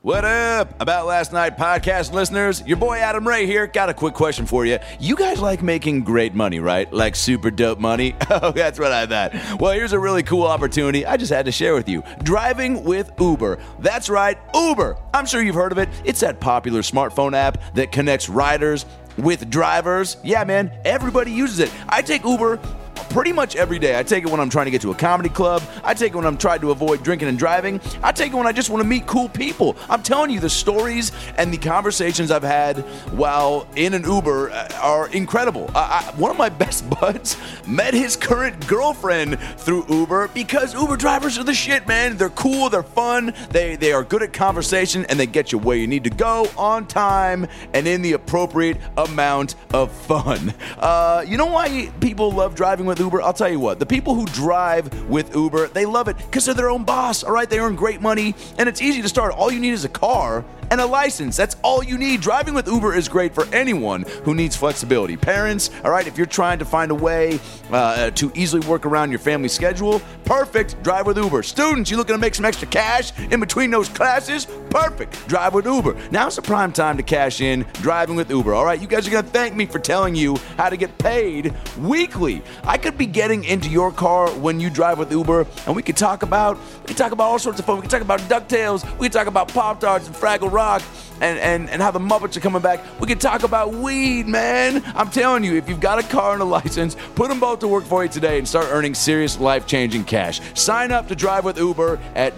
What up, About Last Night podcast listeners? Your boy Adam Ray here. Got a quick question for you. You guys like making great money, right? Like super dope money? Oh, that's what I thought. Well, here's a really cool opportunity I just had to share with you. Driving with Uber. That's right, Uber. I'm sure you've heard of it. It's that popular smartphone app that connects riders with drivers. Yeah, man, everybody uses it. I take Uber pretty much every day. I take it when I'm trying to get to a comedy club. I take it when I'm trying to avoid drinking and driving. I take it when I just want to meet cool people. I'm telling you, the stories and the conversations I've had while in an Uber are incredible. One of my best buds met his current girlfriend through Uber because Uber drivers are the shit, man. They're cool, they're fun, they are good at conversation, and they get you where you need to go on time and in the appropriate amount of fun. You know why people love driving with Uber? I'll tell you what, the people who drive with Uber, they love it because they're their own boss, all right? They earn great money, and it's easy to start. All you need is a car and a license. That's all you need. Driving with Uber is great for anyone who needs flexibility. Parents, all right, if you're trying to find a way to easily work around your family schedule, perfect, drive with Uber. Students, you looking to make some extra cash in between those classes? Perfect, drive with Uber. Now's the prime time to cash in driving with Uber, all right? You guys are going to thank me for telling you how to get paid weekly. I could be getting into your car when you drive with Uber, and we could talk about all sorts of fun. We could talk about DuckTales. We could talk about Pop-Tarts and Fraggle Rock and how the Muppets are coming back. We could talk about weed, man. I'm telling you, if you've got a car and a license, put them both to work for you today and start earning serious life-changing cash. Sign up to drive with Uber at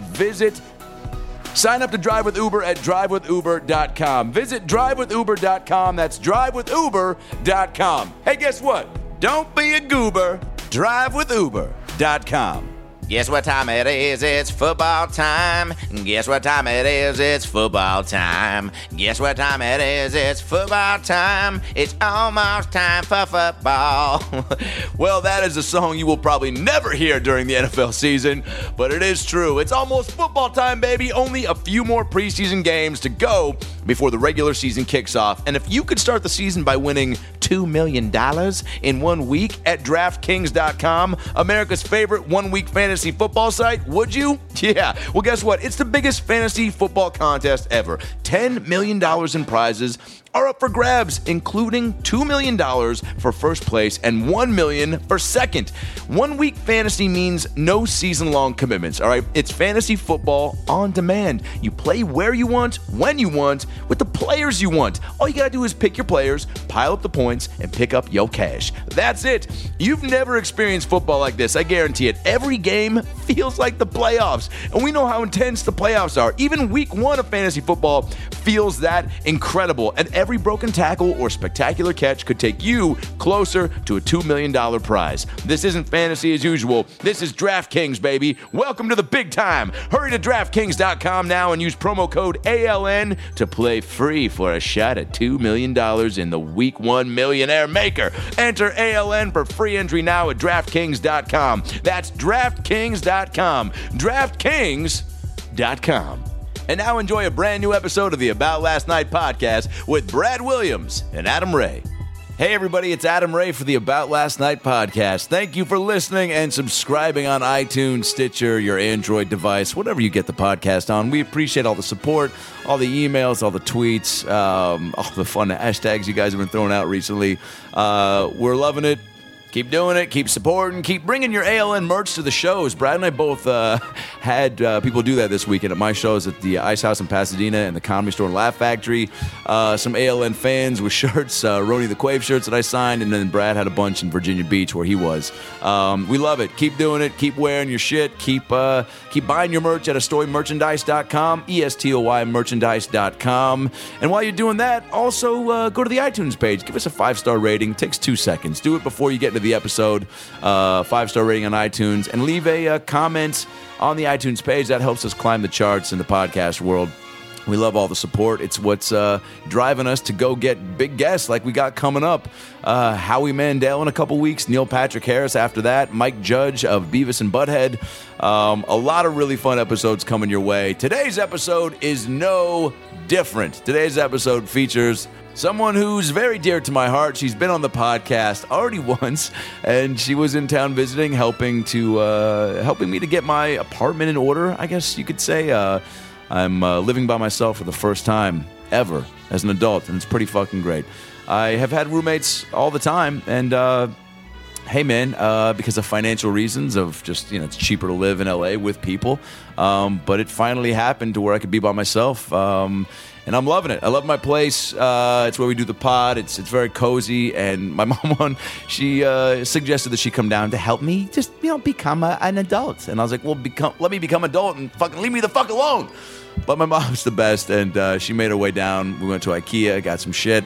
drivewithuber.com. Visit drivewithuber.com. That's drivewithuber.com. Hey, guess what? Don't be a goober. Drivewithuber.com. Guess what time it is? It's football time. Guess what time it is? It's football time. Guess what time it is? It's football time. It's almost time for football. Well, that is a song you will probably never hear during the NFL season, but it is true. It's almost football time, baby. Only a few more preseason games to go before the regular season kicks off. And if you could start the season by winning $2 million in 1 week at DraftKings.com, America's favorite one-week fantasy football site, would you? Yeah. Well, guess what? It's the biggest fantasy football contest ever. $10 million in prizes are up for grabs, including $2 million for first place and $1 million for second. 1 week fantasy means no season-long commitments, all right? It's fantasy football on demand. You play where you want, when you want, with the players you want. All you gotta do is pick your players, pile up the points, and pick up your cash. That's it. You've never experienced football like this, I guarantee it. Every game feels like the playoffs, and we know how intense the playoffs are. Even week 1 of fantasy football feels that incredible, and every broken tackle or spectacular catch could take you closer to a $2 million prize. This isn't fantasy as usual. This is DraftKings, baby. Welcome to the big time. Hurry to DraftKings.com now and use promo code ALN to play free for a shot at $2 million in the Week 1 Millionaire Maker. Enter ALN for free entry now at DraftKings.com. That's DraftKings.com. DraftKings.com. And now enjoy a brand new episode of the About Last Night podcast with Brad Williams and Adam Ray. Hey everybody, it's Adam Ray for the About Last Night podcast. Thank you for listening and subscribing on iTunes, Stitcher, your Android device, whatever you get the podcast on. We appreciate all the support, all the emails, all the tweets, all the fun hashtags you guys have been throwing out recently. We're loving it. Keep doing it. Keep supporting. Keep bringing your ALN merch to the shows. Brad and I both had people do that this weekend at my shows at the Ice House in Pasadena and the Comedy Store and Laugh Factory. Some ALN fans with shirts, Roni the Quave shirts that I signed, and then Brad had a bunch in Virginia Beach where he was. We love it. Keep doing it. Keep wearing your shit. Keep buying your merch at estoymerchandise.com, ESTOY merchandise.com. And while you're doing that, also go to the iTunes page. Give us a 5-star rating. It takes 2 seconds. Do it before you get into the episode. 5-star rating on iTunes, and leave a comment on the iTunes page. That helps us climb the charts in the podcast world. We love all the support. It's what's driving us to go get big guests like we got coming up. Howie Mandel in a couple weeks, Neil Patrick Harris after that, Mike Judge of Beavis and Butthead. A lot of really fun episodes coming your way. Today's episode is no different. Today's episode features someone who's very dear to my heart. She's been on the podcast already once, and she was in town visiting, helping me to get my apartment in order, I guess you could say. I'm living by myself for the first time ever as an adult, and it's pretty fucking great. I have had roommates all the time, and hey man, because of financial reasons of just, it's cheaper to live in LA with people, but it finally happened to where I could be by myself, and I'm loving it. I love my place. It's where we do the pod. It's very cozy, and my mom, she suggested that she come down to help me just, become an adult, and I was like, well, let me become adult and fucking leave me the fuck alone. But my mom's the best, and she made her way down. We went to IKEA, got some shit,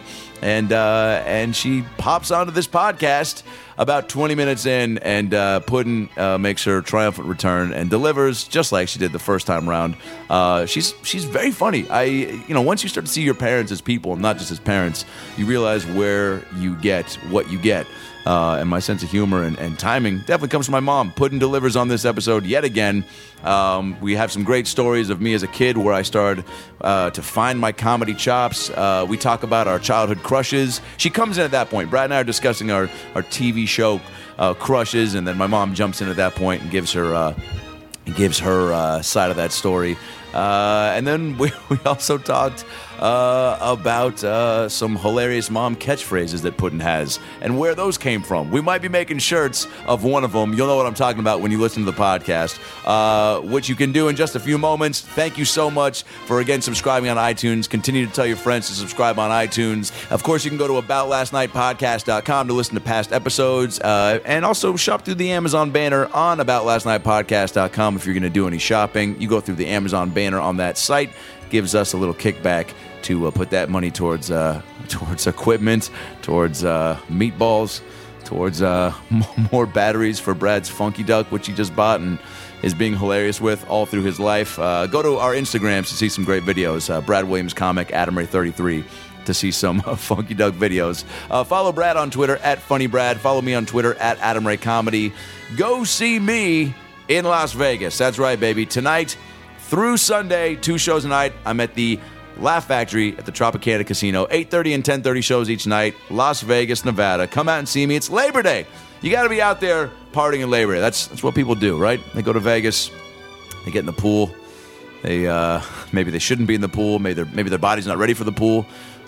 and she pops onto this podcast about 20 minutes in, and Puddin makes her triumphant return and delivers just like she did the first time around. She's very funny. Once you start to see your parents as people, not just as parents, you realize where you get what you get. And my sense of humor and timing definitely comes from my mom. Puddin delivers on this episode yet again. We have some great stories of me as a kid where I started to find my comedy chops. We talk about our childhood crushes. She comes in at that point. Brad and I are discussing our TV show crushes, and then my mom jumps in at that point and gives her side of that story. And then we also talked about some hilarious mom catchphrases that Puddin has and where those came from. We might be making shirts of one of them. You'll know what I'm talking about when you listen to the podcast, which you can do in just a few moments. Thank you so much for, again, subscribing on iTunes. Continue to tell your friends to subscribe on iTunes. Of course, you can go to aboutlastnightpodcast.com to listen to past episodes, and also shop through the Amazon banner on aboutlastnightpodcast.com. If you're going to do any shopping, you go through the Amazon banner on that site. Gives us a little kickback to put that money towards equipment, towards meatballs, towards more batteries for Brad's Funky Duck, which he just bought and is being hilarious with all through his life. Go to our Instagrams to see some great videos. Brad Williams Comic, AdamRay33, to see some Funky Duck videos. Follow Brad on Twitter at FunnyBrad. Follow me on Twitter at AdamRayComedy. Go see me in Las Vegas. That's right, baby. Tonight through Sunday, 2 shows a night. I'm at the Laugh Factory at the Tropicana Casino. 8:30 and 10:30 shows each night. Las Vegas, Nevada. Come out and see me. It's Labor Day. You got to be out there partying in Labor Day. That's what people do, right? They go to Vegas. They get in the pool. Maybe they shouldn't be in the pool. Maybe their body's not ready for the pool.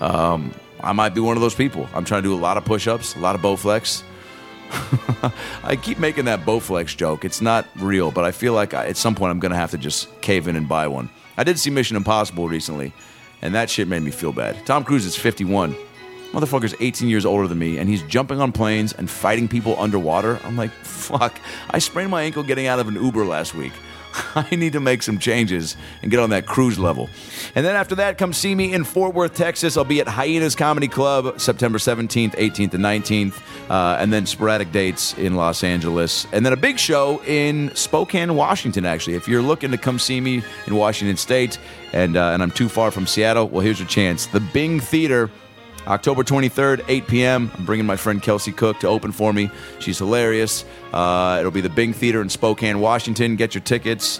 I might be one of those people. I'm trying to do a lot of push-ups, a lot of Bowflex. I keep making that Bowflex joke. It's not real, but I feel like at some point I'm going to have to just cave in and buy one. I did see Mission Impossible recently, and that shit made me feel bad. Tom Cruise is 51. Motherfucker's 18 years older than me, and he's jumping on planes and fighting people underwater. I'm like, fuck. I sprained my ankle getting out of an Uber last week. I need to make some changes and get on that cruise level. And then after that, come see me in Fort Worth, Texas. I'll be at Hyenas Comedy Club September 17th, 18th, and 19th. And then sporadic dates in Los Angeles. And then a big show in Spokane, Washington, actually. If you're looking to come see me in Washington State and I'm too far from Seattle, well, here's your chance. The Bing Theater, October 23rd, 8 p.m. I'm bringing my friend Kelsey Cook to open for me. She's hilarious. It'll be the Bing Theater in Spokane, Washington. Get your tickets.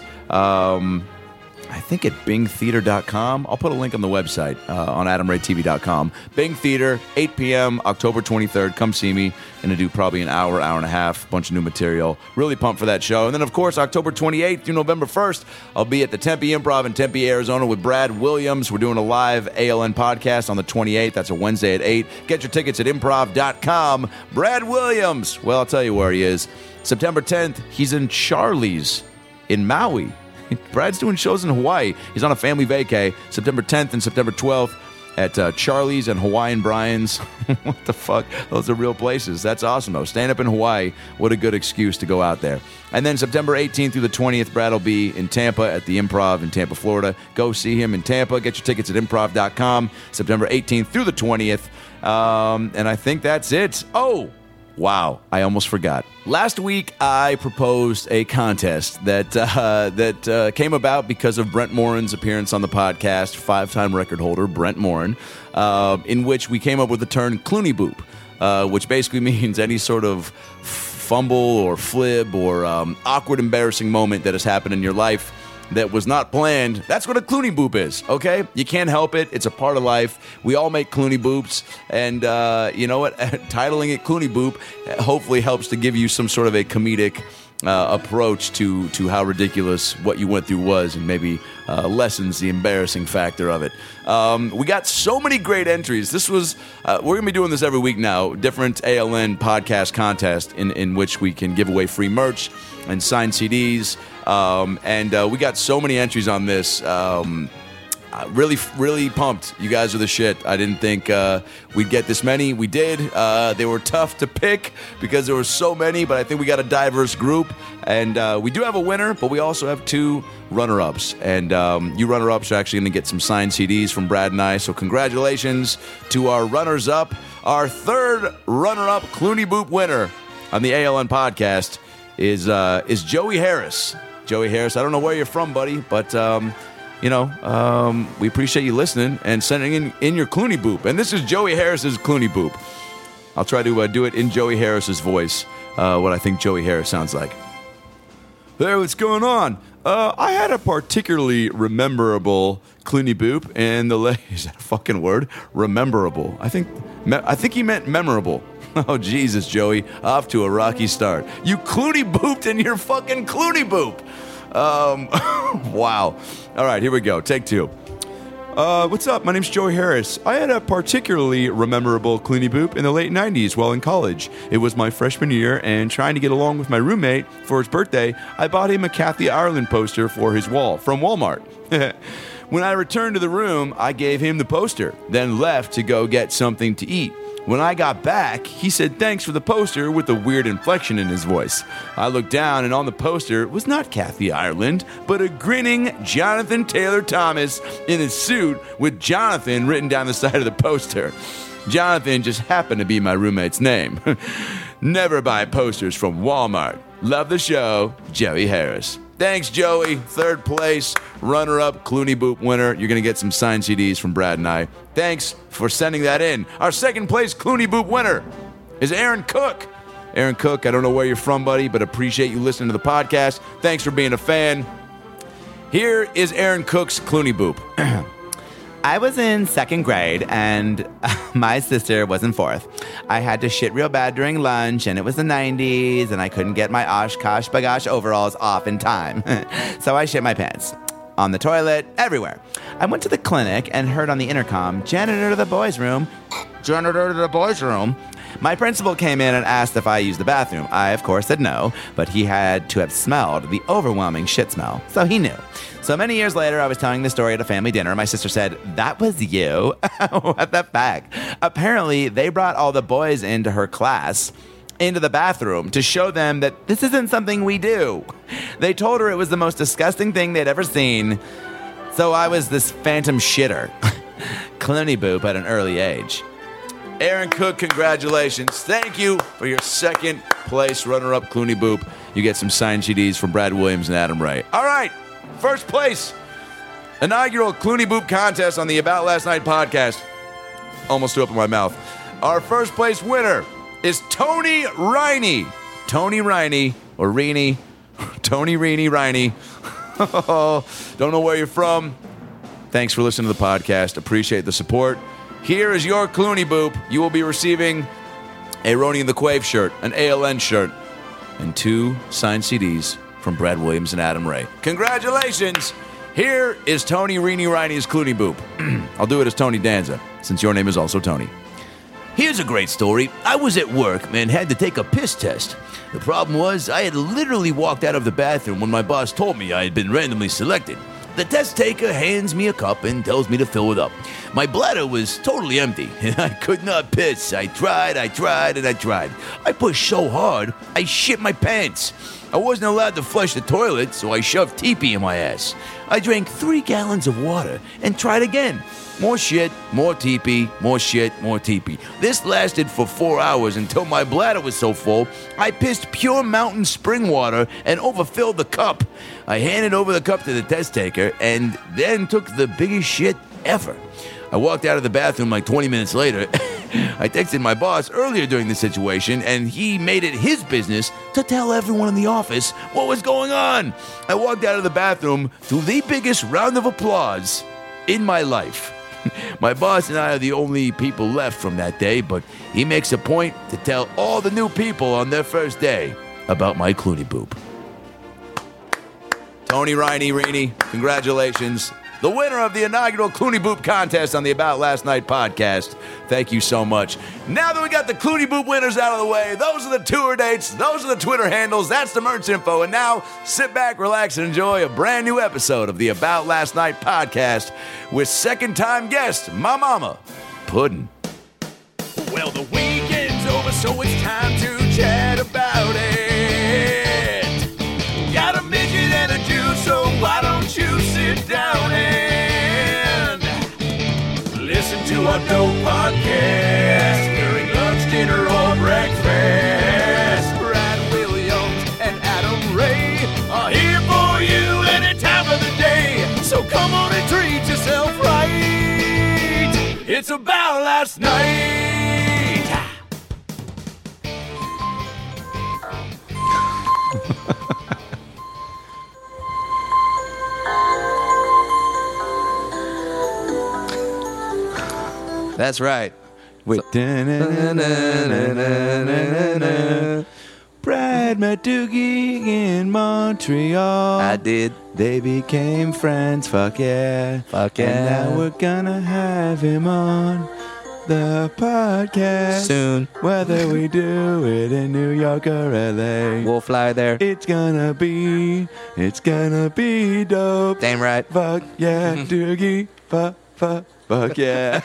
I think at bingtheater.com. I'll put a link on the website on adamraytv.com. Bing Theater, 8 p.m., October 23rd. Come see me. Going to do probably an hour and a half. Bunch of new material. Really pumped for that show. And then, of course, October 28th through November 1st, I'll be at the Tempe Improv in Tempe, Arizona with Brad Williams. We're doing a live ALN podcast on the 28th. That's a Wednesday at 8. Get your tickets at improv.com. Brad Williams. Well, I'll tell you where he is. September 10th, he's in Charlie's in Maui. Brad's doing shows in Hawaii. He's on a family vacay. September 10th and September 12th at Charlie's and Hawaiian Brian's. What the fuck? Those are real places. That's awesome, though. Stand up in Hawaii. What a good excuse to go out there. And then September 18th through the 20th, Brad will be in Tampa at the Improv in Tampa, Florida. Go see him in Tampa. Get your tickets at improv.com. September 18th through the 20th. And I think that's it. Oh! Wow, I almost forgot. Last week, I proposed a contest that came about because of Brent Morin's appearance on the podcast, 5-time record holder Brent Morin, in which we came up with the term Clooney Boop, which basically means any sort of fumble or flib or awkward, embarrassing moment that has happened in your life that was not planned. That's what a Clooney Boop is, okay? You can't help it. It's a part of life. We all make Clooney Boops, and you know what? Titling it Clooney Boop hopefully helps to give you some sort of a comedic approach to how ridiculous what you went through was, and maybe lessens the embarrassing factor of it. We got so many great entries. This was we're going to be doing this every week now, different ALN podcast contest in which we can give away free merch and signed CDs, and we got so many entries on this. Really pumped. You guys are the shit. I didn't think we'd get this many. We did. They were tough to pick because there were so many, but I think we got a diverse group. And we do have a winner, but we also have 2 runner-ups. And you runner-ups are actually going to get some signed CDs from Brad and I. So congratulations to our runners-up. Our 3rd runner-up Clooney Boop winner on the ALN podcast is Joey Harris. Joey Harris, I don't know where you're from, buddy, but... we appreciate you listening and sending in your Clooney Boop. And this is Joey Harris's Clooney Boop. I'll try to do it in Joey Harris's voice, what I think Joey Harris sounds like. Hey, what's going on? I had a particularly rememberable Clooney Boop in the is that a fucking word? Rememberable. I think he meant memorable. Oh, Jesus, Joey. Off to a rocky start. You Clooney Booped in your fucking Clooney Boop. Wow. All right, here we go. Take 2. What's up? My name's Joey Harris. I had a particularly memorable Clooney Boop in the late 90s while in college. It was my freshman year, and trying to get along with my roommate for his birthday, I bought him a Kathy Ireland poster for his wall from Walmart. When I returned to the room, I gave him the poster, then left to go get something to eat. When I got back, he said thanks for the poster with a weird inflection in his voice. I looked down, and on the poster was not Kathy Ireland, but a grinning Jonathan Taylor Thomas in a suit with Jonathan written down the side of the poster. Jonathan just happened to be my roommate's name. Never buy posters from Walmart. Love the show, Joey Harris. Thanks, Joey. 3rd place, runner-up, Clooney Boop winner. You're going to get some signed CDs from Brad and I. Thanks for sending that in. Our 2nd place Clooney Boop winner is Aaron Cook. Aaron Cook, I don't know where you're from, buddy, but appreciate you listening to the podcast. Thanks for being a fan. Here is Aaron Cook's Clooney Boop. I was in 2nd grade, and my sister was in 4th. I had to shit real bad during lunch, and it was the 90s, and I couldn't get my Oshkosh Bagosh overalls off in time. So I shit my pants. On the toilet, everywhere. I went to the clinic and heard on the intercom, janitor to the boys' room. Janitor to the boys' room. My principal came in and asked if I used the bathroom. I, of course, said no, but he had to have smelled the overwhelming shit smell, so he knew. So many years later, I was telling the story at a family dinner. My sister said, "That was you?" What the fuck? Apparently, they brought all the boys into her class into the bathroom to show them that this isn't something we do. They told her it was the most disgusting thing they'd ever seen. So I was this phantom shitter. Clooney Boop at an early age. Aaron Cook, congratulations. Thank you for your 2nd place runner-up Clooney Boop. You get some signed CDs from Brad Williams and Adam Ray. All right, 1st place. Inaugural Clooney Boop contest on the About Last Night podcast. Almost threw up in my mouth. Our 1st place winner is Tony Riney. Tony Riney, or Riney. Tony Riney. Don't know where you're from. Thanks for listening to the podcast. Appreciate the support. Here is your Clooney Boop. You will be receiving a Roni and the Quave shirt, an ALN shirt, and 2 signed CDs from Brad Williams and Adam Ray. Congratulations! Here is Tony Riney's Clooney Boop. I'll do it as Tony Danza, since your name is also Tony. Here's a great story. I was at work and had to take a piss test. The problem was I had literally walked out of the bathroom when my boss told me I had been randomly selected. The test taker hands me a cup and tells me to fill it up. My bladder was totally empty, and I could not piss. I tried. I pushed so hard, I shit my pants. I wasn't allowed to flush the toilet, so I shoved teepee in my ass. I drank 3 gallons of water and tried again. More shit, more teepee, more shit, more teepee. This lasted for 4 hours until my bladder was so full, I pissed pure mountain spring water and overfilled the cup. I handed over the cup to the test taker and then took the biggest shit ever. I walked out of the bathroom like 20 minutes later. I texted my boss earlier during the situation, and he made it his business to tell everyone in the office what was going on. I walked out of the bathroom to the biggest round of applause in my life. My boss and I are the only people left from that day, but he makes a point to tell all the new people on their first day about my Clooney Boop. Tony Rini, congratulations. The winner of the inaugural Clooney Boop contest on the About Last Night podcast. Thank you so much. Now that we got the Clooney Boop winners out of the way, those are the tour dates, those are the Twitter handles, that's the merch info. And now, sit back, relax, and enjoy a brand new episode of the About Last Night podcast with second-time guest, my mama, Puddin'. Well, the weekend's over, so it's time to chat about it. Got a midget and a Jew, so why don't you sit down and listen to our dope podcast during lunch, dinner, or breakfast. Brad Williams and Adam Ray are here for you any time of the day. So come on and treat yourself right. It's About Last Night. That's right. Wait. Brad met Doogie in Montreal. I did. They became friends, fuck yeah. Fuck yeah. And now we're gonna have him on the podcast. Soon. Whether we do it in New York or LA. We'll fly there. It's gonna be dope. Damn right. Fuck yeah, Doogie. Fuck yeah.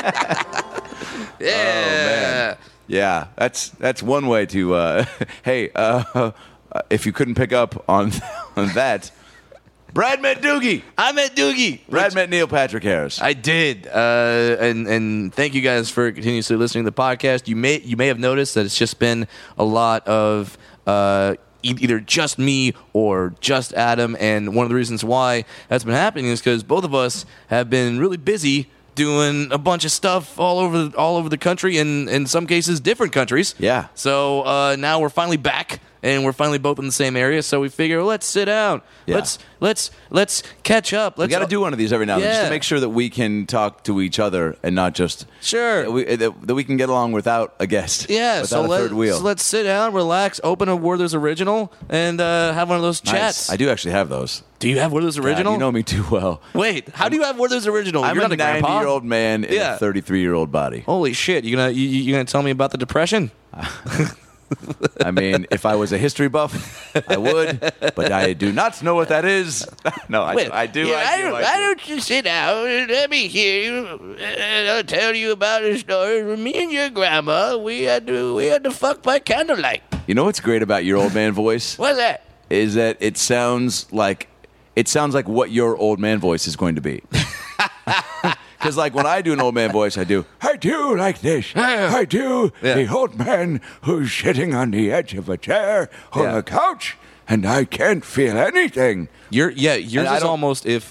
Yeah. Oh, man. Yeah, that's one way to. Hey, if you couldn't pick up on that, Brad met Doogie. I met Doogie. Brad met Neil Patrick Harris. I did, and thank you guys for continuously listening to the podcast. You may have noticed that it's just been a lot of either just me or just Adam, and one of the reasons why that's been happening is because both of us have been really busy doing a bunch of stuff all over the country, and in some cases different countries. Yeah. So now we're finally back, and we're finally both in the same area. So we figure, let's sit down. Yeah. Let's catch up. We got to do one of these every now and then, just Yeah. to make sure that we can talk to each other and not just Sure. that we can get along without a guest. Yeah, without a third wheel. So let's sit down, relax, open a Werther's Original, and have one of those Nice. chats. I do actually have those. Do you have Werther's God, Original? you know me too well. Wait, how do you have Werther's Original? I'm You're a not a grandpa. 90-year-old man in Yeah. a 33-year-old body. Holy shit! You gonna tell me about the Depression? I mean, if I was a history buff, I would, but I do not know what that is. No, I do. Why don't you sit down and let me hear you, and I'll tell you about a story. Me and your grandma, we had to fuck by candlelight. You know what's great about your old man voice What's that? is that it sounds like what your old man voice is going to be. Because like when I do an old man voice, I do like this. I do the old man who's sitting on the edge of a chair on Yeah. a couch, and I can't feel anything. Yours I is don't- almost if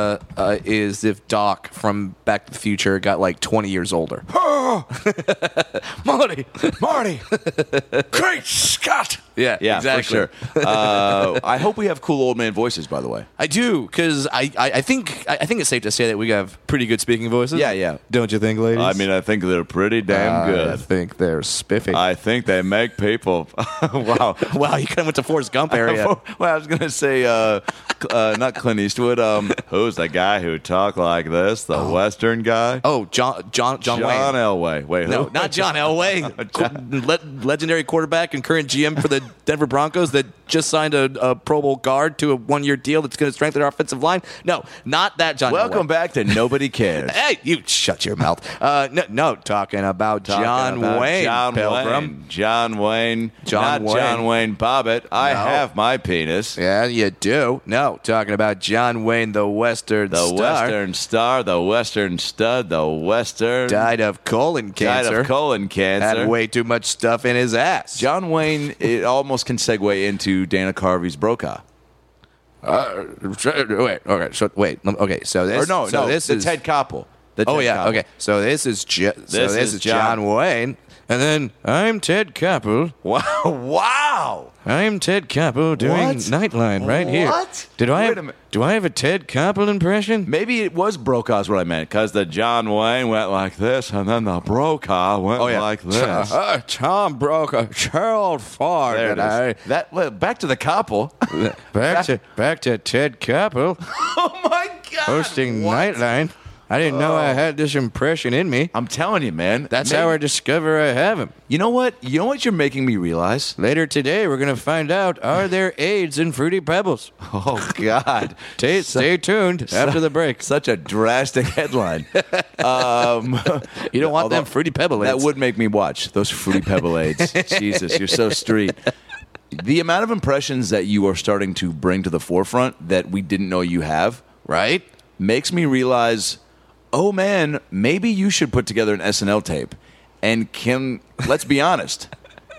Doc from Back to the Future got like 20 years older. Oh, Marty. Marty! Great Scott! Yeah, exactly. for sure. I hope we have cool old man voices, by the way. I do, because I think it's safe to say that we have pretty good speaking voices. Yeah. Don't you think, ladies? I mean, I think they're pretty damn I good. think they're spiffy. I think they make people. Wow. Wow, you kind of went to Forrest Gump area. Well, I was going to say, not Clint Eastwood. Who's the guy who talked like this? The Western guy? Oh, John John Wayne. Elway. Wait, No, who? not John Elway. Legendary quarterback and current GM for the Denver Broncos that just signed a Pro Bowl guard to a one-year deal that's going to strengthen our offensive line. No, not that John Elway. Welcome back to Nobody Cares. Hey, you shut your mouth. No, talking about John Wayne, Pilgrim. John Wayne. John Not Wayne. John Wayne Bobbitt. I No. have my penis. Yeah, you do. No, talking about John Wayne, the Western The Star. Western Star, the Western Stud, the Western... Died of colon cancer. Died of colon cancer. Had way too much stuff in his ass. John Wayne, it almost can segue into Dana Carvey's Brokaw. Wait. Okay. So this. Or no, This the is Ted Koppel. Oh yeah. Koppel. Okay. So this is This is John Wayne, and then I'm Ted Koppel. Wow. I'm Ted Koppel doing What? Nightline right here. What? Do I Wait a minute. have a Ted Koppel impression? Maybe it was Brokaw's what I meant, because the John Wayne went like this, and then the Brokaw went like this. Tom Brokaw, Gerald Ford. There it is. Back to the couple. Back to Ted Koppel Oh my God! hosting What? Nightline. I didn't know I had this impression in me. I'm telling you, man. That's how I discover I have him. You know what? You know what you're making me realize? Later today, we're going to find out, are there AIDS in Fruity Pebbles? Oh God! Stay tuned after the break. Such a drastic headline. You don't want Although them Fruity Pebble AIDS. That would make me watch those Fruity Pebble aids. Jesus, you're so street. The amount of impressions that you are starting to bring to the forefront that we didn't know you have, right? makes me realize, oh man, maybe you should put together an SNL tape. And let's be honest,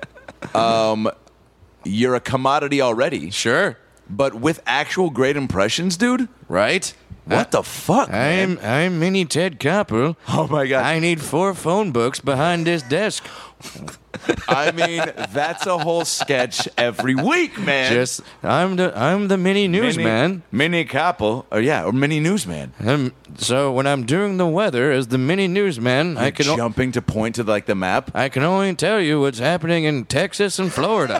you're a commodity already. Sure. But with actual great impressions, dude, Right? what the fuck, man? I'm Mini Ted Koppel. Oh my God. I need 4 phone books behind this desk. I mean, that's a whole sketch every week, man. I'm the mini newsman. Mini couple, or mini newsman. So when I'm doing the weather as the mini newsman, I can jumping to point to like the map. I can only tell you what's happening in Texas and Florida.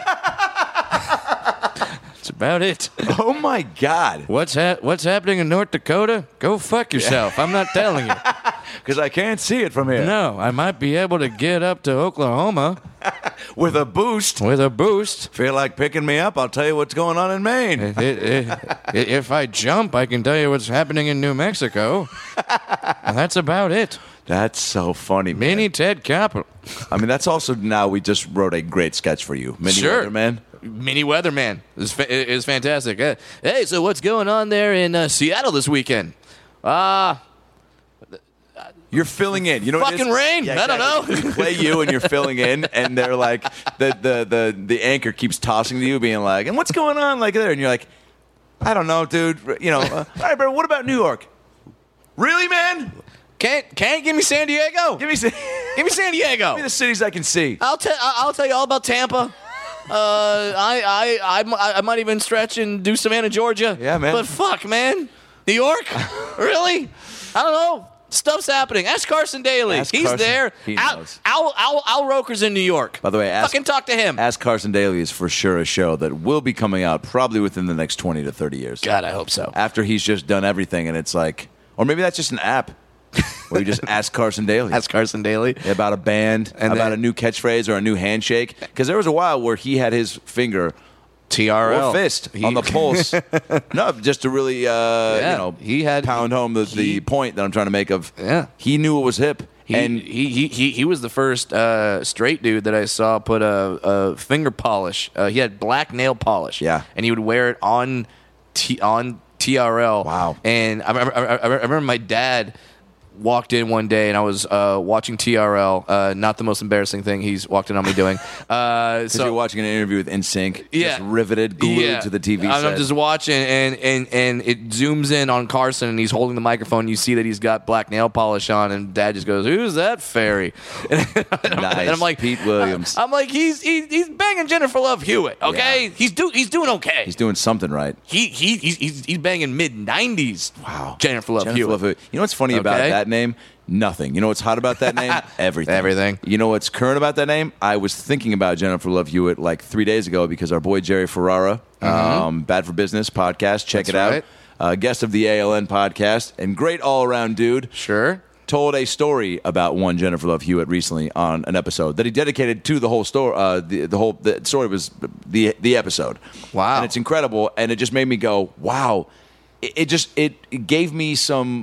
That's about it. Oh my God. What's happening in North Dakota? Go fuck yourself. I'm not telling you. Because I can't see it from here. No, I might be able to get up to Oklahoma With a boost. with a boost. Feel like picking me up? I'll tell you what's going on in Maine. If I jump, I can tell you what's happening in New Mexico. And that's about it. That's so funny, man. Mini Ted Koppel. I mean, that's also now we just wrote a great sketch for you. Mini Sure. Weatherman. Mini Weatherman is fantastic. Hey, so what's going on there in Seattle this weekend? You're filling in. You know what it Fucking is? rain. Yeah, I don't exactly. know. You play you and you're filling in, and they're like, the anchor keeps tossing to you, being like, and what's going on like there? And you're like, I don't know, dude. You know, all right, bro, what about New York? Really, man? Can't give me San Diego. Give me San Diego. the cities I can see. I'll tell you all about Tampa. I might even stretch and do Savannah, Georgia. Yeah, man. But fuck, man, New York, really? I don't know. Stuff's happening. Ask Carson Daly. Ask He's Carson. there. He Al knows. Roker's in New York. By the way, fucking talk to him. Ask Carson Daly is for sure a show that will be coming out probably within the next 20 to 30 years. God, I hope so. After he's just done everything, and it's like, or maybe that's just an app where you just ask Carson Daly. Ask Carson Daly. About a band, And about then- a new catchphase or a new handshake. Because there was a while where he had his finger TRL. or fist on the pulse. No, just to really, he had- pound home the he- point that I'm trying to make of. Yeah. He knew it was hip. He was the first straight dude that I saw put a finger polish. He had black nail polish. Yeah. And he would wear it on TRL. Wow. And I remember my dad walked in one day and I was watching TRL. Not the most embarrassing thing he's walked in on me doing. Because you're watching an interview with NSYNC, Yeah. just riveted, glued to the TV set. I'm just watching, and it zooms in on Carson, and he's holding the microphone. You see that he's got black nail polish on, and Dad just goes, "Who's that fairy?" Nice. And I'm like, Pete Williams. I'm like, he's banging Jennifer Love Hewitt. Okay, Yeah. he's doing okay. He's doing something right. He's banging mid-90s. Wow. Jennifer Love Hewitt. You know what's funny about Okay. that name? Nothing. You know what's hot about that name? Everything. Everything. You know what's current about that name? I was thinking about Jennifer Love Hewitt like 3 days ago because our boy Jerry Ferrara, Bad for Business podcast, check Mm-hmm. That's it out. Guest of the ALN podcast and great all-around dude. Sure. Told a story about one Jennifer Love Hewitt recently on an episode that he dedicated to the whole story. The story was the episode. Wow. And it's incredible, and it just made me go, wow. It gave me some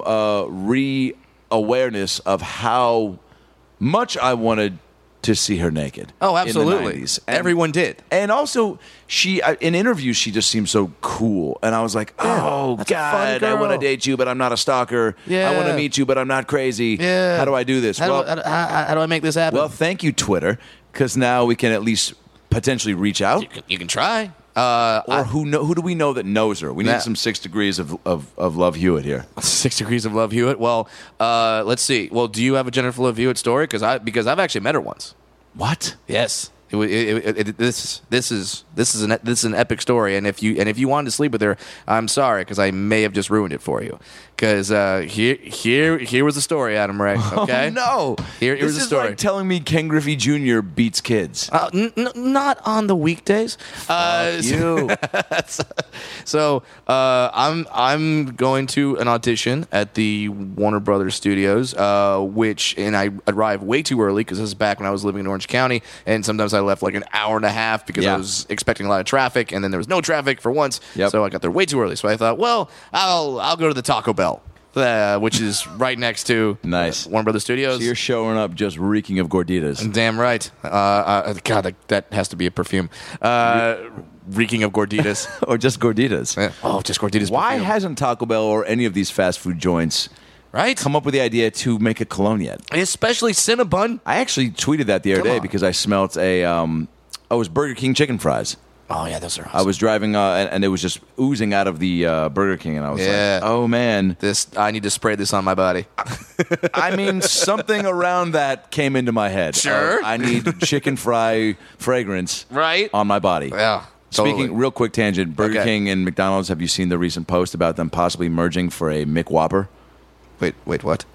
awareness of how much I wanted to see her naked. Oh, in the absolutely. 90s. And- Everyone did. And also, in interviews, she just seems so cool. And I was like, oh, that's a fun God, I want to girl. date you, but I'm not a stalker. Yeah. I want to meet you, but I'm not crazy. Yeah. How do I do this? How do I make this happen? Well, thank you, Twitter, because now we can at least potentially reach out. you can try. Or who do we know that knows her? We need That- some 6 degrees of Love Hewitt here. 6 degrees of Love Hewitt. Well, let's see. Well, do you have a Jennifer Love Hewitt story? Because I've actually met her once. What? Yes. This is an epic story, and if you wanted to sleep with her, I'm sorry because I may have just ruined it for you. Because here was the story, Adam Ray. Okay, No. Here's This the is story. like telling me Ken Griffey Jr. beats kids. Not on the weekdays. You. So I'm going to an audition at the Warner Brothers Studios, and I arrived way too early because this is back when I was living in Orange County, and sometimes I left like an hour and a half because I was expecting a lot of traffic, and then there was no traffic for once. Yep. So I got there way too early. So I thought, well, I'll go to the Taco Bell. Which is right next to Nice. Warner Brothers Studios. So you're showing up just reeking of gorditas. Damn right. God, that has to be a perfume. Reeking of gorditas. Or just gorditas. Yeah. Oh, just gorditas. Why perfume. hasn't Taco Bell or any of these fast food joints right? come up with the idea to make a cologne yet? Especially Cinnabon. I actually tweeted that the other Come day on. because I smelt it was Burger King chicken fries. Oh yeah, those are awesome. I was driving and it was just oozing out of the Burger King, and I was Yeah. like, oh man. I need to spray this on my body. I mean, something around that came into my head. Sure. I need chicken fry fragrance Right? on my body. Yeah. Speaking, totally. real quick tangent, Burger Okay. King and McDonald's, have you seen the recent post about them possibly merging for a McWhopper? Wait, what?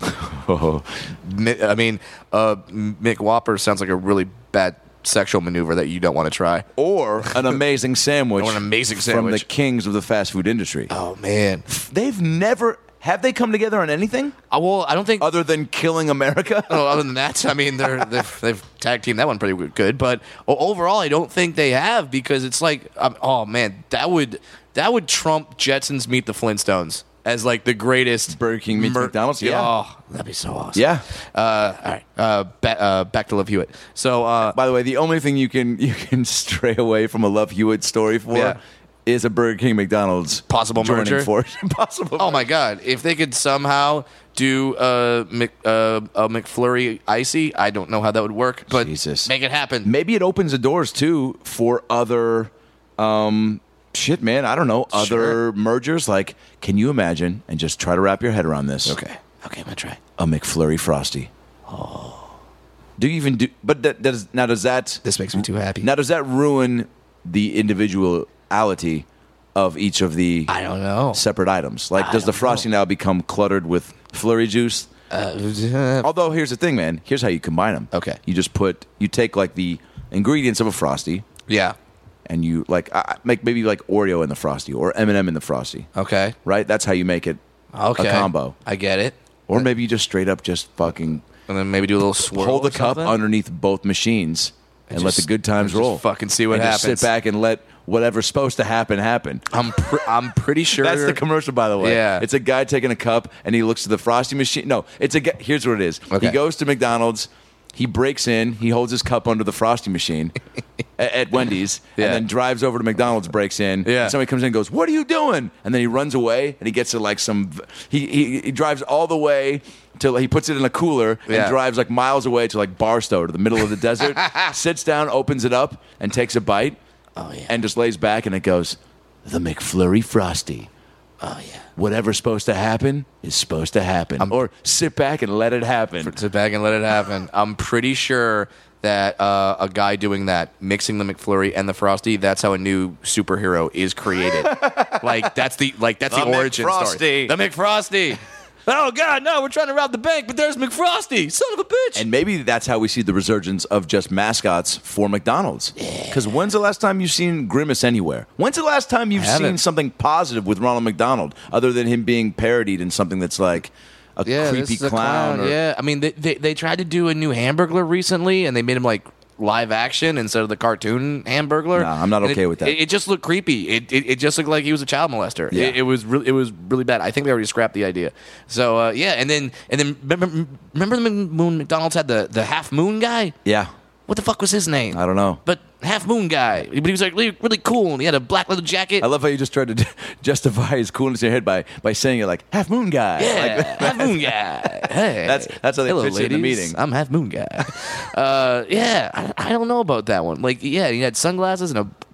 Mick Whopper sounds like a really bad sexual maneuver that you don't want to try. Or an amazing sandwich. Or an amazing From sandwich. the kings of the fast food industry. Oh man. They've never... Have they come together on anything Well, I don't think. other than killing America? Oh, other than that, I mean, they've tag teamed that one pretty good. But overall, I don't think they have because it's like, oh man, that would trump Jetsons Meet the Flintstones as like the greatest Burger King meets McDonald's? Yeah. Oh, that'd be so awesome. Yeah. All right. Back to Love Hewitt. So, By the way, the only thing you can stray away from a Love Hewitt story for Yeah. is a Burger King McDonald's Possible joining merger? force. Possible. oh my God, if they could somehow do a McFlurry icy, I don't know how that would work, but Jesus. make it happen. Maybe it opens the doors too for other shit, man. I don't know, other Sure. mergers. Like, can you imagine? And just try to wrap your head around this. Okay, I'm gonna try. A McFlurry Frosty. Oh. Do you even do? But does that? This makes me too happy. Now, does that ruin the individuality of each of the I don't know. separate items? Like, does the don't Frosty now become cluttered with Flurry juice? Although, here's the thing, man. Here's how you combine them. Okay. You take like the ingredients of a Frosty, Yeah. and you like make maybe like Oreo in the Frosty or M&M in the Frosty, Okay. right? That's how you make it Okay. a combo. I get it. Or maybe you just straight up just fucking And then maybe do a little swirl. hold the or cup something? underneath both machines and let the just- good times and just roll. fucking see what and happens. Just sit back and let whatever's supposed to happen. I'm pretty sure That's the commercial, by the way. Yeah. It's a guy taking a cup and he looks to the Frosty machine. No, it's a guy. Here's what it is. Okay. He goes to McDonald's. He breaks in. He holds his cup under the Frosty machine at Wendy's, Yeah. and then drives over to McDonald's. Breaks in. Yeah. And somebody comes in and goes, "What are you doing?" And then he runs away and he gets to like some. He drives all the way till he puts it in a cooler Yeah. and drives like miles away to like Barstow, to the middle of the desert. Sits down, opens it up, and takes a bite. Oh yeah. And just lays back, and it goes, "The McFlurry Frosty. Oh yeah. Whatever's supposed to happen is supposed to happen." Or sit back and let it happen. Sit back and let it happen. I'm pretty sure that a guy doing that, mixing the McFlurry and the Frosty, that's how a new superhero is created. that's the origin McFrosty. story. The McFrosty. Oh God, no! We're trying to rob the bank, but there's McFrosty, son of a bitch. And maybe that's how we see the resurgence of just mascots for McDonald's. Because when's the last time you've seen Grimace anywhere? When's the last time you've Haven't. seen something positive with Ronald McDonald, other than him being parodied in something that's like a this creepy is a clown? Or, Yeah, I mean, they tried to do a new Hamburglar recently, and they made him like live action instead of the cartoon Hamburglar. Nah, I'm not And okay with that. It just looked creepy. It just looked like he was a child molester. Yeah. It was really bad. I think they already scrapped the idea. So yeah, and then remember when McDonald's had the Half Moon guy? Yeah. What the fuck was his name? I don't know. But Half Moon guy. But he was like really cool, and he had a black leather jacket. I love how you just tried to justify his coolness in your head by saying it like Half Moon Guy. Yeah, Like, Half Moon guy. Hey, That's how they hello, pitch it in the ladies. meeting. I'm Half Moon guy. Yeah, I don't know about that one. Like, yeah, he had sunglasses and a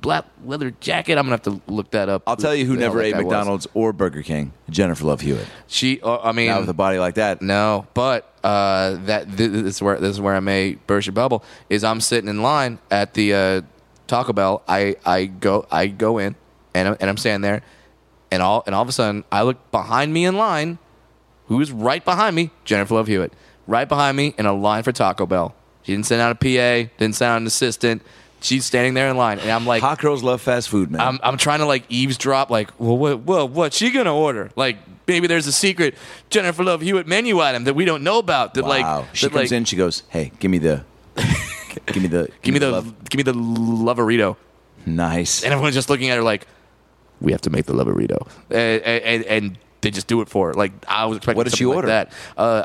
black leather jacket. I'm gonna have to look that up. I'll tell you who the hell never that ate guy was. McDonald's or Burger King. Jennifer Love Hewitt. She, I mean, Now with a body like that. no, but this is where I may burst your bubble. Is I'm sitting in line at the Taco Bell. I go in and I'm standing there, and all of a sudden I look behind me in line. Who's right behind me? Jennifer Love Hewitt, right behind me in a line for Taco Bell. She didn't send out a PA, didn't send out an assistant. She's standing there in line, and I'm like, Hot girls love fast food, man. I'm trying to like eavesdrop, like, well, what's she gonna order? Like, maybe there's a secret Jennifer Love Hewitt menu item that we don't know about. That wow. She that, comes in, she goes, "Hey, give me the love." Loverito." Nice. And everyone's just looking at her like, we have to make the Loverito, and they just do it for her. Like, I was expecting What did she something order? like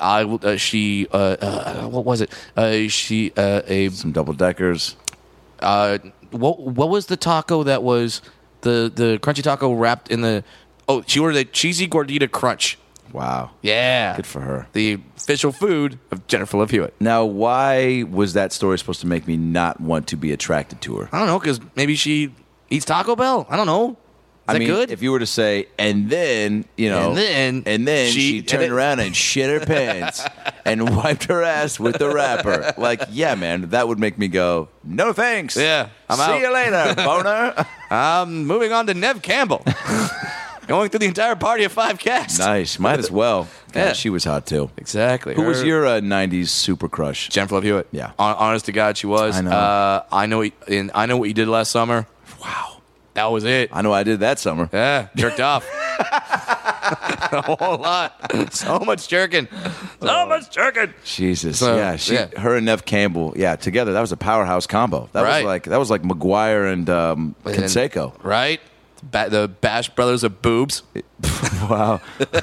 that. What was it? Some double deckers. What was the taco that was the crunchy taco wrapped in the? Oh, she ordered a cheesy gordita crunch. Wow. Yeah, Good for her. The official food of Jennifer Love Hewitt. Now, why was that story supposed to make me not want to be attracted to her? I don't know, because maybe she eats Taco Bell. I don't know. Is that good? If you were to say, and then, And then she turned around and shit her pants and wiped her ass with the wrapper. Like, yeah, man, that would make me go, no thanks. Yeah, I'm See out. you later, boner. Moving on to Nev Campbell. Going through the entire Party of Five cast. Nice. Might as well. God, Yeah. she was hot, too. Exactly. Who was Her- your 90s super crush? Jennifer Love Hewitt? Yeah. Honest to God, she was. I know. I know what you did last summer. Wow. That was it. I know I did that summer. Yeah, jerked off. A whole lot. So much jerking. So much jerking. Jesus. So, yeah, her and Nev Campbell, together, that was a powerhouse combo. That Right. was like McGuire and Canseco. Right? The Bash Brothers of boobs. Wow.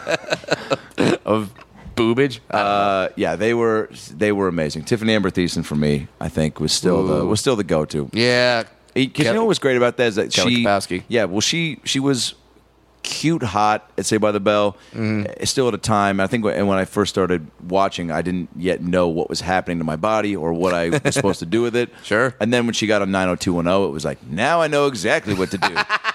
Of boobage. Yeah, they were amazing. Tiffany Amber Thiessen for me, I think, was still the go-to. Yeah. Because you know what was great about that is that Kelly she, Kapowski. yeah, well, she was cute, hot at Saved by the Bell. Still at a time, I think, when I first started watching, I didn't yet know what was happening to my body or what I was supposed to do with it. Sure. And then when she got on 90210, it was like, now I know exactly what to do.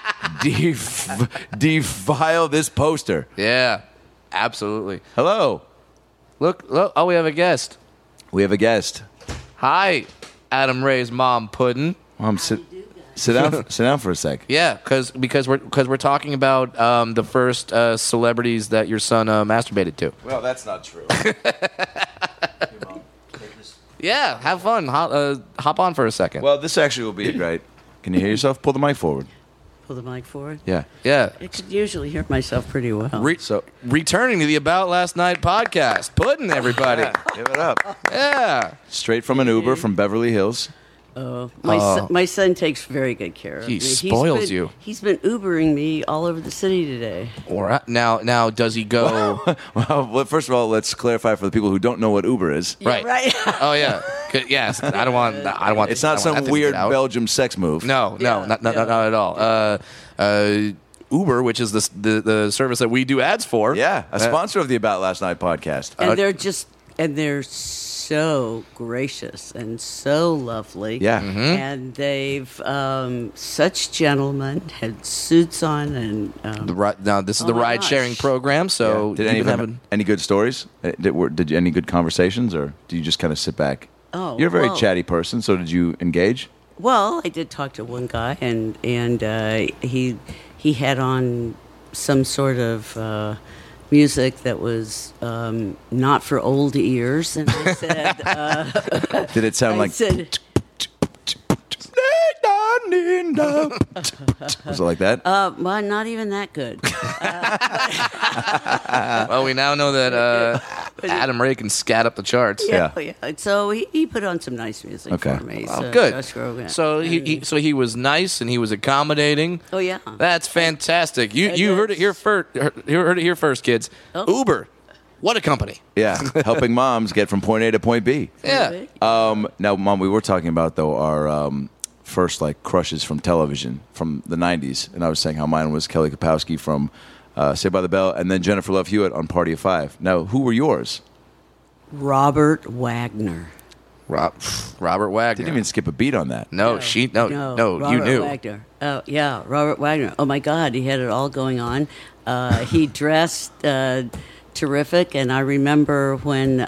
Defile this poster. Yeah. Absolutely. Hello, Look. Oh, we have a guest. we have a guest. Hi, Adam Ray's mom, Puddin'. Mom, sit down for a sec. Yeah, because we're talking about the first celebrities that your son masturbated to. Well, that's not true. Yeah, have fun. Hop on for a second. Well, this actually will be a great. Can you hear yourself? Pull the mic forward. Pull the mic forward. Yeah. yeah. I could usually hear myself pretty well. Returning to the About Last Night podcast, Puddin', everybody. Give it up. Yeah. Straight from an Uber from Beverly Hills. My son takes very good care of He me. spoils you. He's been Ubering me all over the city today. Or now, does he go? Well, first of all, let's clarify for the people who don't know what Uber is. Yeah, Right. right. Oh yeah. Yes. I don't want. It's not I don't want that some to weird get out. Belgium sex move. No, Yeah, not yeah. at all. Uber, which is the service that we do ads for. Yeah, a sponsor of the About Last Night podcast. And they're so gracious and so lovely. Yeah. Mm-hmm. And they've such gentlemen, had suits on, and Now this is Oh the my ride sharing gosh. program. So Yeah. Did any you've of been them having- any good stories? Did you any good conversations, or do you just kind of sit back? Oh, You're a very well- chatty person, so did you engage? well, I did talk to one guy, and he had on some sort of music that was not for old ears, and I said, Did it sound I like? said, Was it like that? well, not even that good. Well, we now know that Adam Ray can scat up the charts. Yeah. So he put on some nice music Okay. for me. Oh, so good. Josh Groban. So he was nice and he was accommodating. Oh yeah. That's fantastic. You And heard it here first. You heard it here first, kids. Oh. Uber, what a company. Yeah, helping moms get from point A to point B. Yeah. Now, Mom, we were talking about though our first like crushes from television from the '90s, and I was saying how mine was Kelly Kapowski from Saved by the Bell, and then Jennifer Love Hewitt on Party of Five. Now, who were yours? Robert Wagner. Robert Wagner. Didn't even skip a beat on that. No, Robert you knew. Wagner. Oh, yeah, Robert Wagner. Oh, my God, he had it all going on. He dressed terrific, and I remember when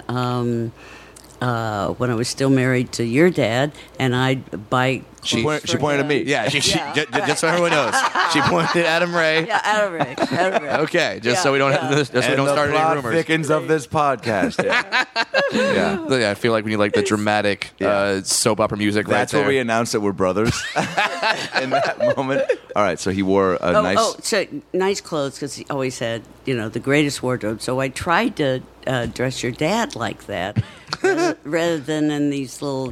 I was still married to your dad, and I'd buy She clothes pointed for at him. me. Yeah, Yeah. just so everyone knows, she pointed at Adam Ray. Yeah, Adam Ray. Okay, just so we don't Yeah. just so we don't start any rumors. thickens of this podcast. Yeah. Yeah, I feel like we need like the dramatic soap opera music. That's right where we there. announced that we're brothers in that moment. All right, so he wore a nice. So nice clothes because he always had, the greatest wardrobe. So I tried to dress your dad like that, rather than in these little,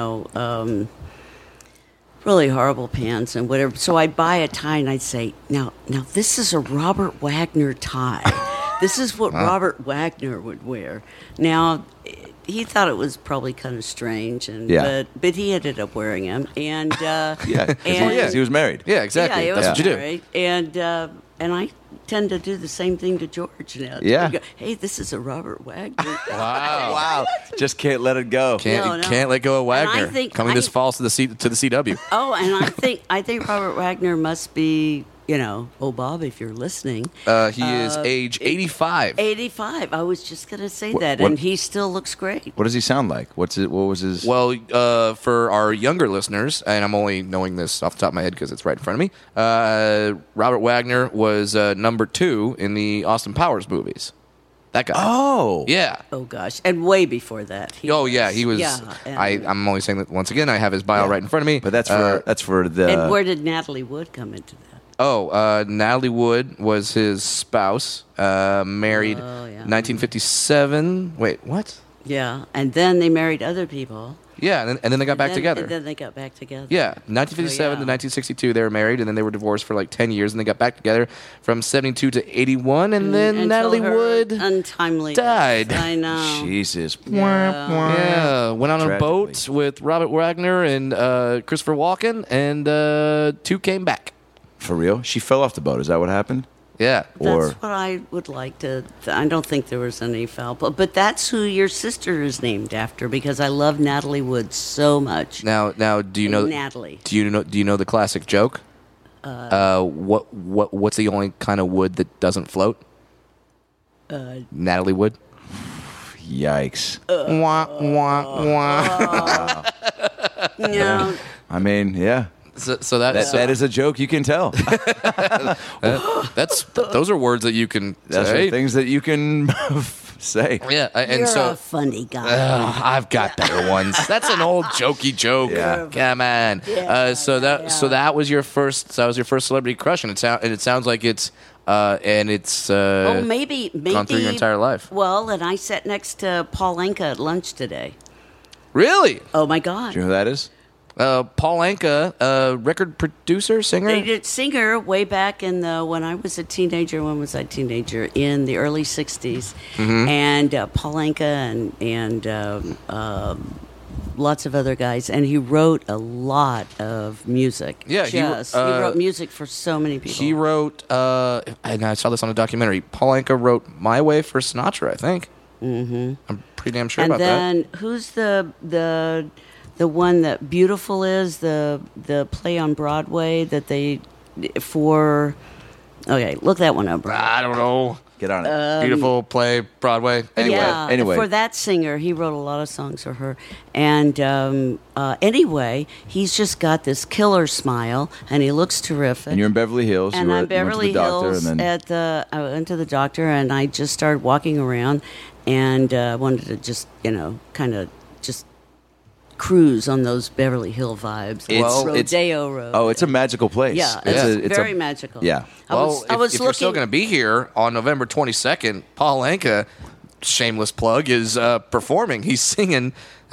really horrible pants and whatever. So I'd buy a tie and I'd say, now this is a Robert Wagner tie. This is what Robert Wagner would wear. Now, he thought it was probably kind of strange, but he ended up wearing them. And Yeah, 'cause he was married. Yeah, exactly. Yeah, he That's was what you do. married. And I tend to do the same thing to George now. Yeah. I go, hey, this is a Robert Wagner. Wow. Just can't let it go. Can't let go of And I Wagner. think Coming this fall to the CW. Oh, and I think Robert Wagner must be, oh, Bob, if you're listening. He is age 85. 85. I was just going to say What- that, what- and he still looks great. What does he sound like? What was his? Well, for our younger listeners, and I'm only knowing this off the top of my head because it's right in front of me, Robert Wagner was number 2 in the Austin Powers movies. That guy. Oh. Yeah. Oh, gosh. And way before that. He was. Yeah. And, I'm only saying that once again. I have his bio right in front of me. But that's for the. and where did Natalie Wood come into that? Natalie Wood was his spouse. Married 1957. Wait, what? Yeah. And then they married other people. Yeah, and then they got back together. And then they got back together. Yeah, 1957 to 1962 they were married, and then they were divorced for like 10 years, and they got back together from 72 to 81, and then Until Natalie her Wood untimely died. death. I know. Jesus. Yeah, went on a Tragically. boat with Robert Wagner and Christopher Walken, and 2 came back. For real? She fell off the boat. Is that what happened? Yeah. Or That's what I would like to. I don't think there was any foul play, but that's who your sister is named after because I love Natalie Wood so much. Now, do you know Natalie? Do you know the classic joke? What's the only kind of wood that doesn't float? Natalie Wood. yikes. Wah, wah, wah. No, I mean, yeah. So That is a joke you can tell. those are words that you can Those say. are things that you can say. Yeah, and you're so a funny guy. I've got better ones. That's an old jokey joke. Yeah. Come on. So that was your first. So that was your first celebrity crush, and it sounds like it's Maybe gone through your entire life. Well, and I sat next to Paul Anka at lunch today. Really? Oh my God! Do you know who that is? Paul Anka, record producer, singer. They did singer way back in when I was a teenager. When was I a teenager? In the early '60s, and Paul Anka and lots of other guys, and he wrote a lot of music. Yeah, he wrote music for so many people. He wrote, and I saw this on a documentary. Paul Anka wrote "My Way" for Sinatra, I think. Mm-hmm. I'm pretty damn sure about that. And then who's the one that Beautiful is the play on Broadway that they for. Okay, look that one up. Brian. I don't know. Get on it. Beautiful play, Broadway. Anyway, Yeah, for that singer, he wrote a lot of songs for her. And anyway, he's just got this killer smile, and he looks terrific. And you're in Beverly Hills. And I'm Beverly you went to the doctor, Hills and then I went to the doctor, and I just started walking around, and wanted to just kind of just cruise on those Beverly Hill vibes. Rodeo Road. Oh, it's a magical place. Yeah, it's very magical. Yeah. well, I was if looking. you're still going to be here on November 22nd, Paul Anka, shameless plug, is performing. He's singing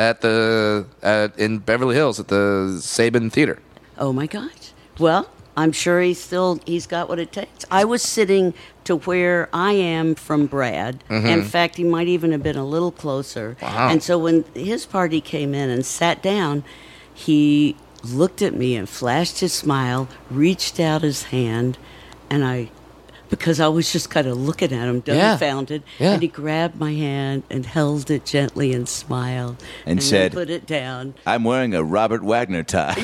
in Beverly Hills at the Sabin Theater. Oh my gosh! Well, I'm sure he's got what it takes. I was sitting to where I am from Brad. In fact, he might even have been a little closer. Wow. And so when his party came in and sat down, he looked at me and flashed his smile, reached out his hand, and because I was just kind of looking at him, dumbfounded. Yeah. And he grabbed my hand and held it gently and smiled. And then said, put it down. I'm wearing a Robert Wagner tie.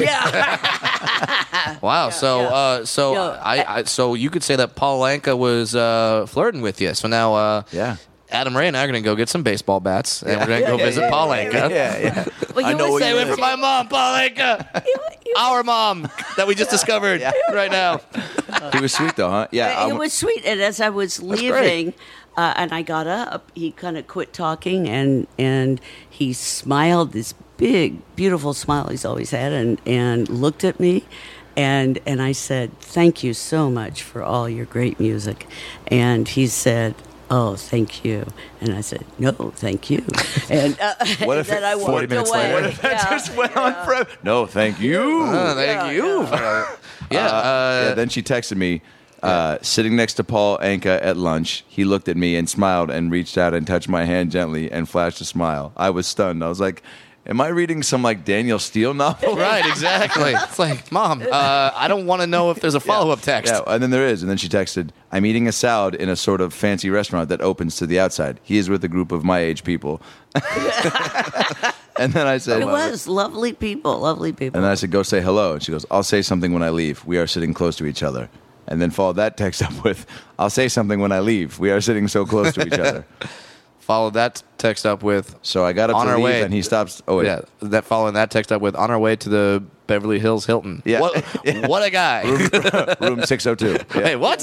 Wow. So so you could say that Paul Anka was flirting with you. So now Yeah. Adam Ray and I are going to go get some baseball bats, and we're going to go visit Paul Anka. Yeah. Well, I you know were what Stay you away live. from my mom, Paul Anka. Our mom that we just discovered right now. He was sweet though, huh? Yeah. It was sweet. And as I was leaving, and I got up, he kind of quit talking, and he smiled, this big, beautiful smile he's always had, and looked at me. And I said, thank you so much for all your great music. And he said, oh, thank you. And I said, no, thank you. And, What if then I 40 walked minutes away. later? What if that just went on forever? No, thank you. Thank you. Yeah, then she texted me, sitting next to Paul Anka at lunch. He looked at me and smiled and reached out and touched my hand gently and flashed a smile. I was stunned. I was like, am I reading some like Daniel Steele novel? Right, exactly. It's like, Mom, I don't want to know if there's a follow-up text. Yeah, and then there is. And then she texted, I'm eating a salad in a sort of fancy restaurant that opens to the outside. He is with a group of my age people. And then I said, It was lovely people. And then I said, go say hello. And she goes, I'll say something when I leave. We are sitting close to each other. And then followed that text up with, I'll say something when I leave. We are sitting so close to each other. Followed that text up with, So I got up On to our leave way. and he stops. Oh, wait. yeah, following that text up with, on our way to the Beverly Hills Hilton. Yeah. What a guy. Room 602. Yeah. Hey, what?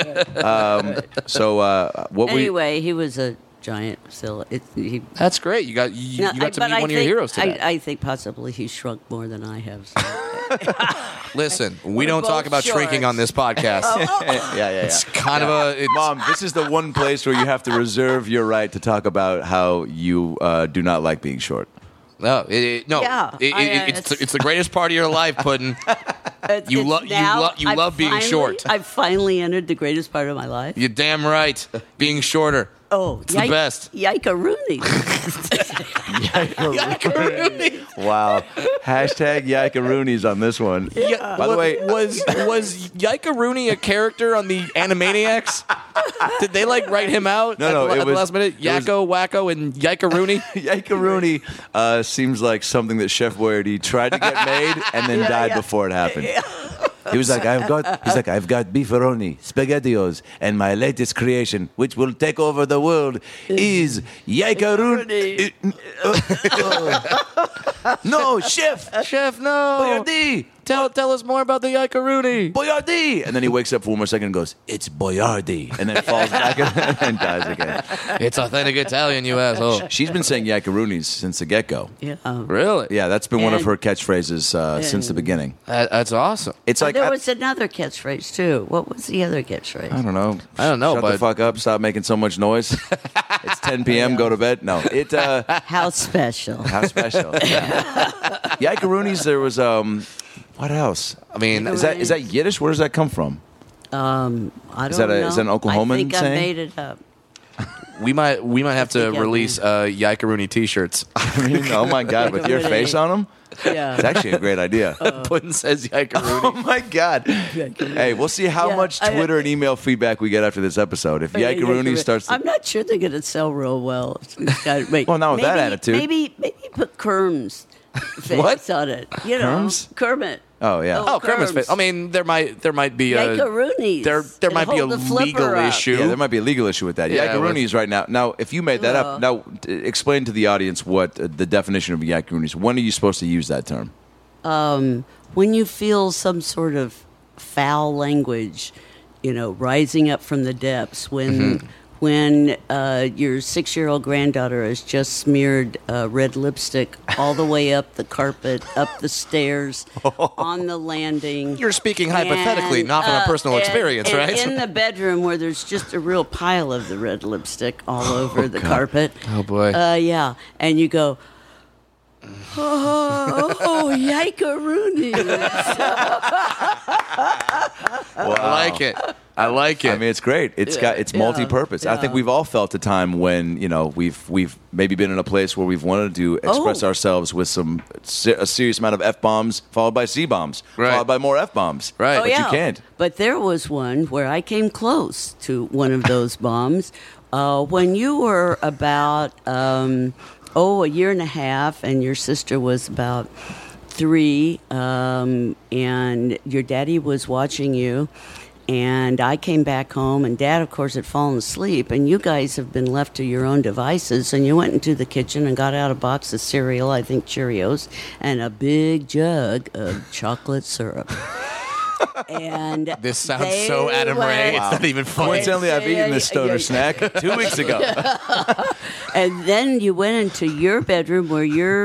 So what Anyway, he was a giant. Still, That's great. You got to meet one of your heroes today. I think possibly he shrunk more than I have. So. Listen, we We're don't talk both about shrinking shorts. on this podcast. Yeah. It's kind of a... Mom, this is the one place where you have to reserve your right to talk about how you do not like being short. No, Yeah, it's the greatest part of your life, Puddin'. You love being short. I've finally entered the greatest part of my life. You're damn right. Being shorter. Oh, It's the best. Yike-a-rooney. Wow. Hashtag Yike-a-roonies on this one. By the way, was Yike Rooney a character on the Animaniacs? Did they write him out No, at it the was- last minute? Yakko, Wacko, and Yike Rooney? Yike-a-rooney seems like something that Chef Boyardee tried to get made and then died before it happened. He was like, I've got beefaroni, SpaghettiOs, and my latest creation, which will take over the world, is Yike-a-rooney. No, Chef! Chef, no. Boyardee! Tell us more about the Yike Rooney. Boyardee! And then he wakes up for one more second and goes, it's Boyardee. And then falls back and then dies again. It's authentic Italian, you asshole. She's been saying Yike-a-roonies since the get-go. Yeah. Really? Yeah, that's been one of And- her catchphrases since the beginning. That's awesome. It's like, There was another catchphrase too. What was the other catchphrase? I don't know. I don't know, Shut but- the fuck up. Stop making so much noise. It's 10 p.m. Go to bed. No, it. How special. How special. Yike-a-roonies. There was what else? I mean, Is that Yiddish? Where does that come from? I don't Is that know. is that an Oklahoman I think saying? I made it up. we might have to think I release Yike Rooney t-shirts. I mean, oh my God, with your face on them. It's Yeah. actually a great idea. Puddin' says Yike Oh Rooney. my God! Hey, we'll see how Yeah, much I- Twitter and email feedback we get after this episode. If Yike-a-rooney starts to I'm not sure they're going to sell real well. We've got to make- Well, not with that attitude. Maybe put Kerm's face What? on it. You know, Kerm's? Kermit. Oh yeah. Oh, Kermit's face. I mean, there might be a Yike-a-roonies. there might be a Hold the flipper legal up. issue. Yeah, there might be a legal issue with that. Yeah, Yike-a-roonies right now. Now, if you made that up, now explain to the audience what the definition of Yike-a-roonies. When are you supposed to use that term? When you feel some sort of foul language, rising up from the depths, when your 6-year-old granddaughter has just smeared red lipstick all the way up the carpet, up the stairs, on the landing. You're speaking hypothetically, not from a personal experience, and right? In the bedroom where there's just a real pile of the red lipstick all over the carpet. Oh, boy. Yeah, and you go, oh, Yike-a-rooney. I like it. I like it. I mean, it's great. It's multi-purpose. I think we've all felt a time when we've maybe been in a place where we've wanted to express ourselves with a serious amount of F-bombs followed by C-bombs, followed by more F-bombs. Right. Oh, But yeah. you can't. But there was one where I came close to one of those bombs when you were about a year and a half, and your sister was about 3, and your daddy was watching you. And I came back home, and Dad, of course, had fallen asleep. And you guys have been left to your own devices. And you went into the kitchen and got out a box of cereal, I think Cheerios, and a big jug of chocolate syrup. And This sounds so Adam Ray. It's not even funny. Coincidentally, I've eaten this stoner snack 2 weeks ago. And then you went into your bedroom where your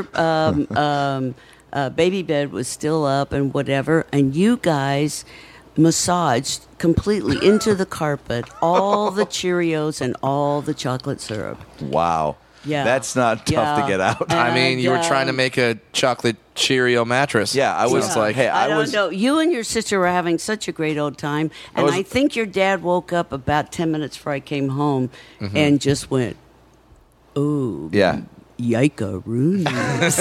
baby bed was still up and whatever, and you guys massaged completely into the carpet all the Cheerios and all the chocolate syrup. Wow. Yeah. That's not tough to get out. And, I mean, you were trying to make a chocolate Cheerio mattress. Yeah, I was like, hey, I I don't was. know. You and your sister were having such a great old time, and I think your dad woke up about 10 minutes before I came home and just went, "Oh, Yeah. yike-a-roonies."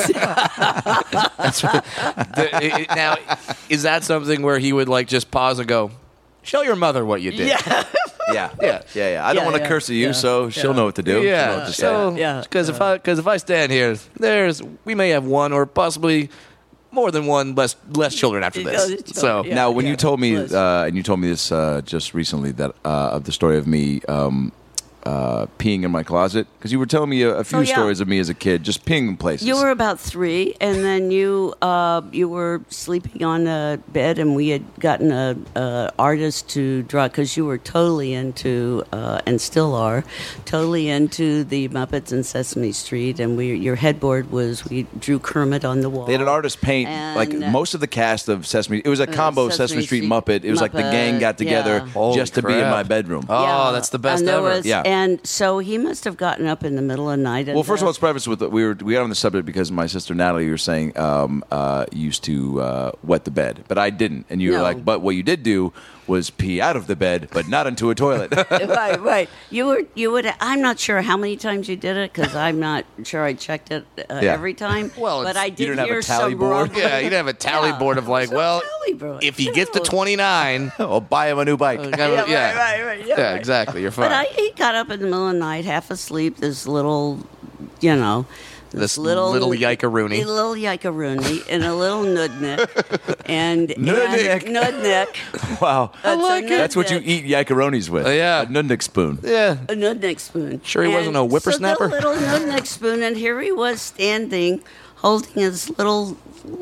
Now, is that something where he would like just pause and go, "Show your mother what you did"? Yeah. Yeah. I don't want to curse at you, so she'll know what to do. She'll know Yeah, what to say. Yeah. Because if I stand here, we may have one or possibly more than one less children after this. So Yeah. Now, when you told me, Liz. and you told me this just recently, that of the story of me peeing in my closet, because you were telling me a few stories of me as a kid, just peeing in places. You were about 3, and then you were sleeping on a bed, and we had gotten a artist to draw, because you were totally into, and still are, totally into the Muppets and Sesame Street, and your headboard was, we drew Kermit on the wall. They had an artist paint And, like most of the cast of Sesame. It was a combo Sesame Street Muppet. It was like the gang got together Holy just to be in crap. my bedroom. Oh, that's the best and there ever. Was, Yeah. And so he must have gotten up in the middle of the night. And Well, first of all, let's preface with we got on the subject because my sister Natalie, you were saying, used to wet the bed, but I didn't, and you were No. like, but what you did do was pee out of the bed, but not into a toilet. right. You would. I'm not sure how many times you did it because I'm not sure I checked it every time. Well, but I did didn't have a hear tally some board? rumbling. Yeah, you'd have a tally board of like, Some well, tally board. if he gets to 29, I'll buy him a new bike. Right. yeah, exactly, you're fine. But he got up in the middle of the night, half asleep. This little, This little yike-a-rooney. little yike-a-rooney, and a little nudnik, and Nudnik. nudnik. Wow, I like it. That's what you eat yikaronis with. Yeah. A nudnik spoon. Yeah. A nudnik spoon. Sure he wasn't a And whippersnapper? So the little nudnik spoon, and here he was standing, holding his little.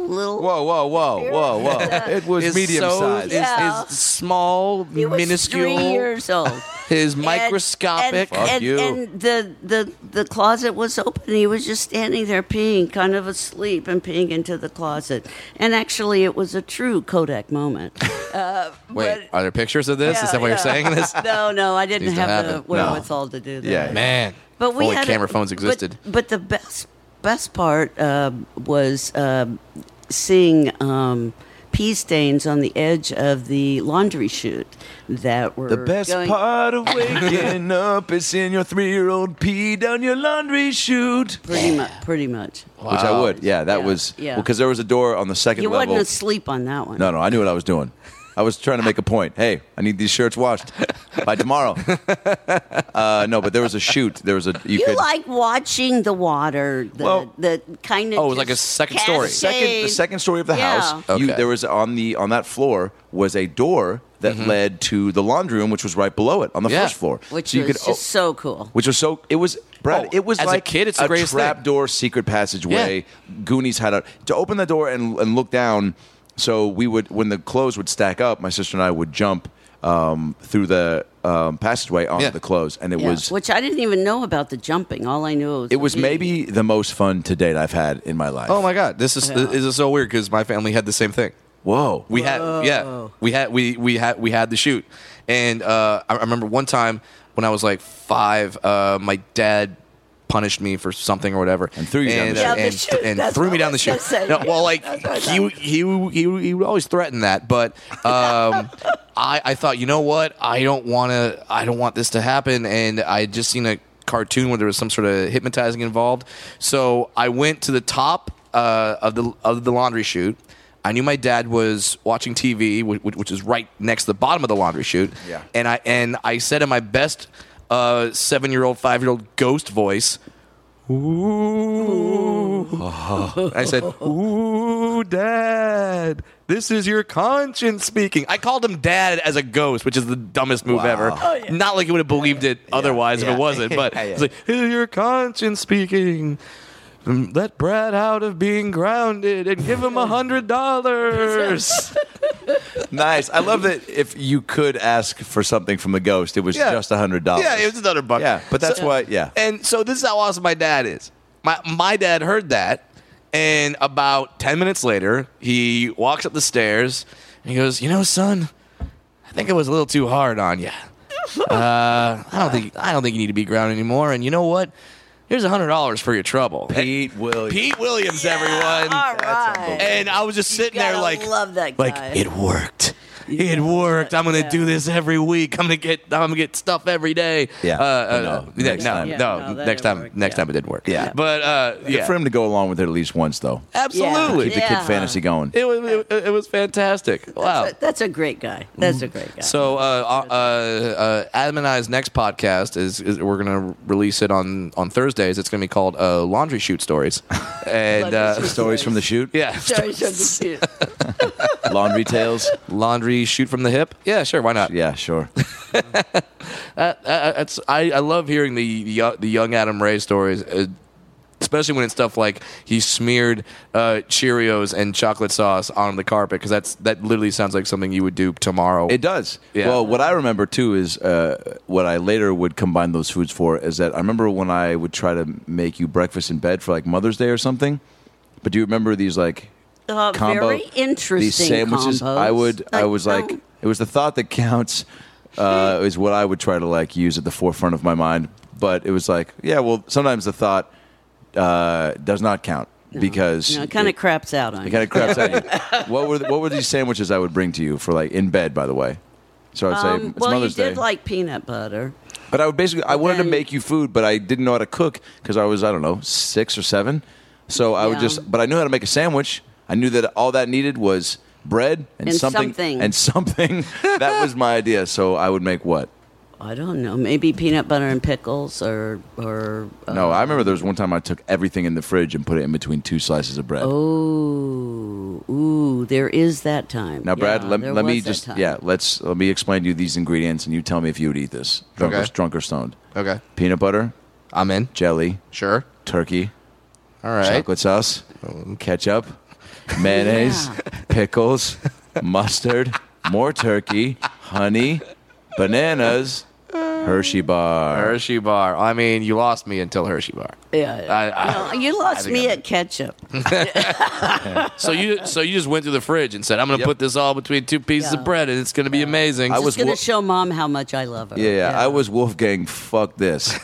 Whoa! It was His medium size. Yeah. His small, He was minuscule, 3 years old. his microscopic. Fuck you. And the closet was open. He was just standing there peeing, kind of asleep, and peeing into the closet. And actually, it was a true Kodak moment. Wait, are there pictures of this? Is that why you're saying this? No, I didn't Needs to have happen. the wherewithal to do that. Yeah. Man, But we only had camera phones existed. But the best part was seeing pee stains on the edge of the laundry chute that were The best going, part of waking up is seeing your 3-year-old pee down your laundry chute. pretty much. Which I would. Yeah, that Yeah, was yeah. because there was a door on the second You level. wasn't asleep on that one. No, I knew what I was doing. I was trying to make a point. Hey, I need these shirts washed by tomorrow. No, but there was a chute. There was a You like watching the water, the kind of. Oh, it was like a second story. the second story of the Yeah. house. Okay. There was on that floor was a door that led to the laundry room, which was right below it on the Yeah. first floor. which So you was could just so cool. Which was so it was Brad. Oh, it was as a like kid, it's the greatest thing. trapdoor secret passageway. Goonies had to open the door and look down. So we would, when the clothes would stack up, my sister and I would jump through the passageway onto the clothes, and it was which I didn't even know about the jumping. All I knew was maybe the most fun to date I've had in my life. Oh my God, this is so weird because my family had the same thing. Whoa! We had we had the chute, and I remember one time when I was like 5, my dad punished me for something or whatever, And threw you down the chute. Yeah, the chute, and that's threw what me I down the was chute. gonna say. No, well, like That's what I he would always threaten that, but I thought, you know what? I don't want this to happen. And I had just seen a cartoon where there was some sort of hypnotizing involved. So I went to the top of the laundry chute. I knew my dad was watching TV, which is right next to the bottom of the laundry chute. Yeah. And I said in my best 7-year-old, 5-year-old ghost voice, "Ooh." I said, "Ooh, Dad, this is your conscience speaking." I called him Dad as a ghost, which is the dumbest move ever. Not like he would have believed it otherwise if it wasn't, but it's like, "This is your conscience speaking. Let Brad out of being grounded and give him $100. Nice. I love that if you could ask for something from the ghost, it was just $100. Yeah, it was another buck. Yeah, but that's why, yeah. And so this is how awesome my dad is. My dad heard that, and about 10 minutes later, he walks up the stairs, and he goes, "You know, son, I think it was a little too hard on you. I don't think you need to be grounded anymore. And you know what? Here's $100 for your trouble." Pete Williams. Pete Williams, everyone. All right. And I was just sitting there gotta like, love that guy. like it worked. It worked. I'm gonna do this every week. I'm gonna get stuff every day. Yeah. Next time. Yeah, No, no, next that'll time. work. Next Yeah. time it didn't work. Yeah. But Good for him to go along with it at least once, though. absolutely. Keep the kid fantasy going. It was fantastic. Wow. That's a great guy. That's a great guy. So Adam and I's next podcast is we're gonna release it on Thursdays. It's gonna be called Laundry Chute Stories, and Stories from the shoot. yeah, Sorry, sorry. Laundry tales. Laundry Chute from the hip. Yeah, sure, why not? Yeah, sure. I love hearing the young Adam Ray stories. Especially when it's stuff like he smeared Cheerios and chocolate sauce on the carpet, because that literally sounds like something you would do tomorrow. It does. Yeah. Well, what I remember too is what I later would combine those foods for is that I remember when I would try to make you breakfast in bed for like Mother's Day or something. But do you remember these like combo, very interesting these sandwiches? combos. I was like, it was the thought that counts. Is what I would try to like use at the forefront of my mind. But it was like, yeah, well, sometimes the thought does not count because it kind of craps out on it you. kind of craps at you. What were these sandwiches I would bring to you for like in bed? By the way, so I'd say it's well, Mother's you Day. did like peanut butter. But I would basically I wanted to then- make you food, but I didn't know how to cook because I was, I don't know, 6 or 7. So I would Yeah. but I knew how to make a sandwich. I knew that all that needed was bread and, And something. something. That was my idea. So I would make what? I don't know, maybe peanut butter and pickles or No, I remember there was one time I took everything in the fridge and put it in between 2 slices of bread. ooh, there is that time. Now, Brad, Yeah, let there me was that just time. let me explain to you these ingredients, and you tell me if you would eat this. Drunk or stoned. Okay, Peanut butter, I'm in. jelly, Sure. turkey, All right. chocolate sauce, ketchup, mayonnaise, pickles, mustard, more turkey, honey, bananas, Hershey bar. Hershey bar. I mean, you lost me until Hershey bar. Yeah. No, you lost me at ketchup. So you just went to the fridge and said, "I'm going to Yep. put this all between 2 pieces Yeah. of bread, and it's going to be amazing." I I was was going wo- to show Mom how much I love her. Yeah, I was Wolfgang. Fuck this.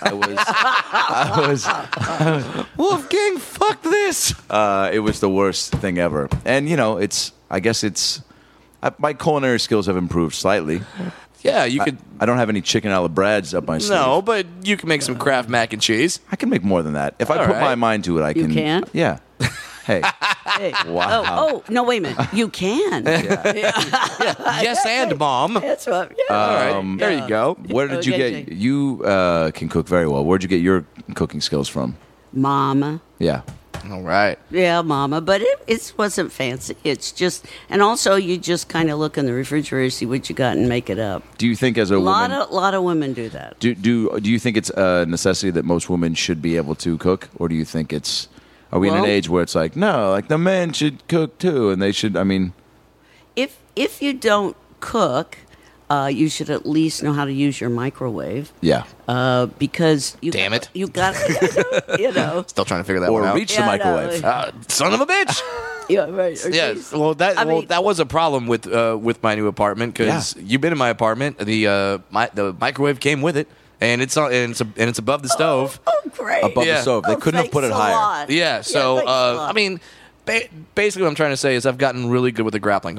I was Wolfgang, fuck this. It was the worst thing ever. And I guess my culinary skills have improved slightly. Yeah, you could. I don't have any chicken a la Brads up my sleeve. No, but you can make some Kraft mac and cheese. I can make more than that. If I All put right. my mind to it, I can. can? Yeah. Hey. Hey. Wow. Oh, no, wait a minute. You can. Yes, and mom. That's what. Yeah. All right, there you go. Where did you Okay, get? You can cook very well. Where'd you get your cooking skills from? Mama. Yeah. All right. Yeah, Mama. But it wasn't fancy. It's just, and also you just kind of look in the refrigerator, see what you got, and make it up. Do you think as a A woman? lot of women do that. Do you think it's a necessity that most women should be able to cook, or do you think it's? Are we in an Well- age where it's like no, like the men should cook too, and they should? I mean, If you don't cook, you should at least know how to use your microwave. yeah. Because you Damn it. you got Still trying to figure that Or one out. reach the Yeah, I know. microwave. Son of a bitch. yeah, right. Or Yeah, just- well, I mean- that was a problem with my new apartment because you've been in my apartment. The microwave came with it, and it's above the stove. Oh, great. Above the Yeah. stove. They couldn't have put it thanks a higher. lot. Yeah, so thanks a lot. I mean, basically, what I'm trying to say is I've gotten really good with a grappling hook.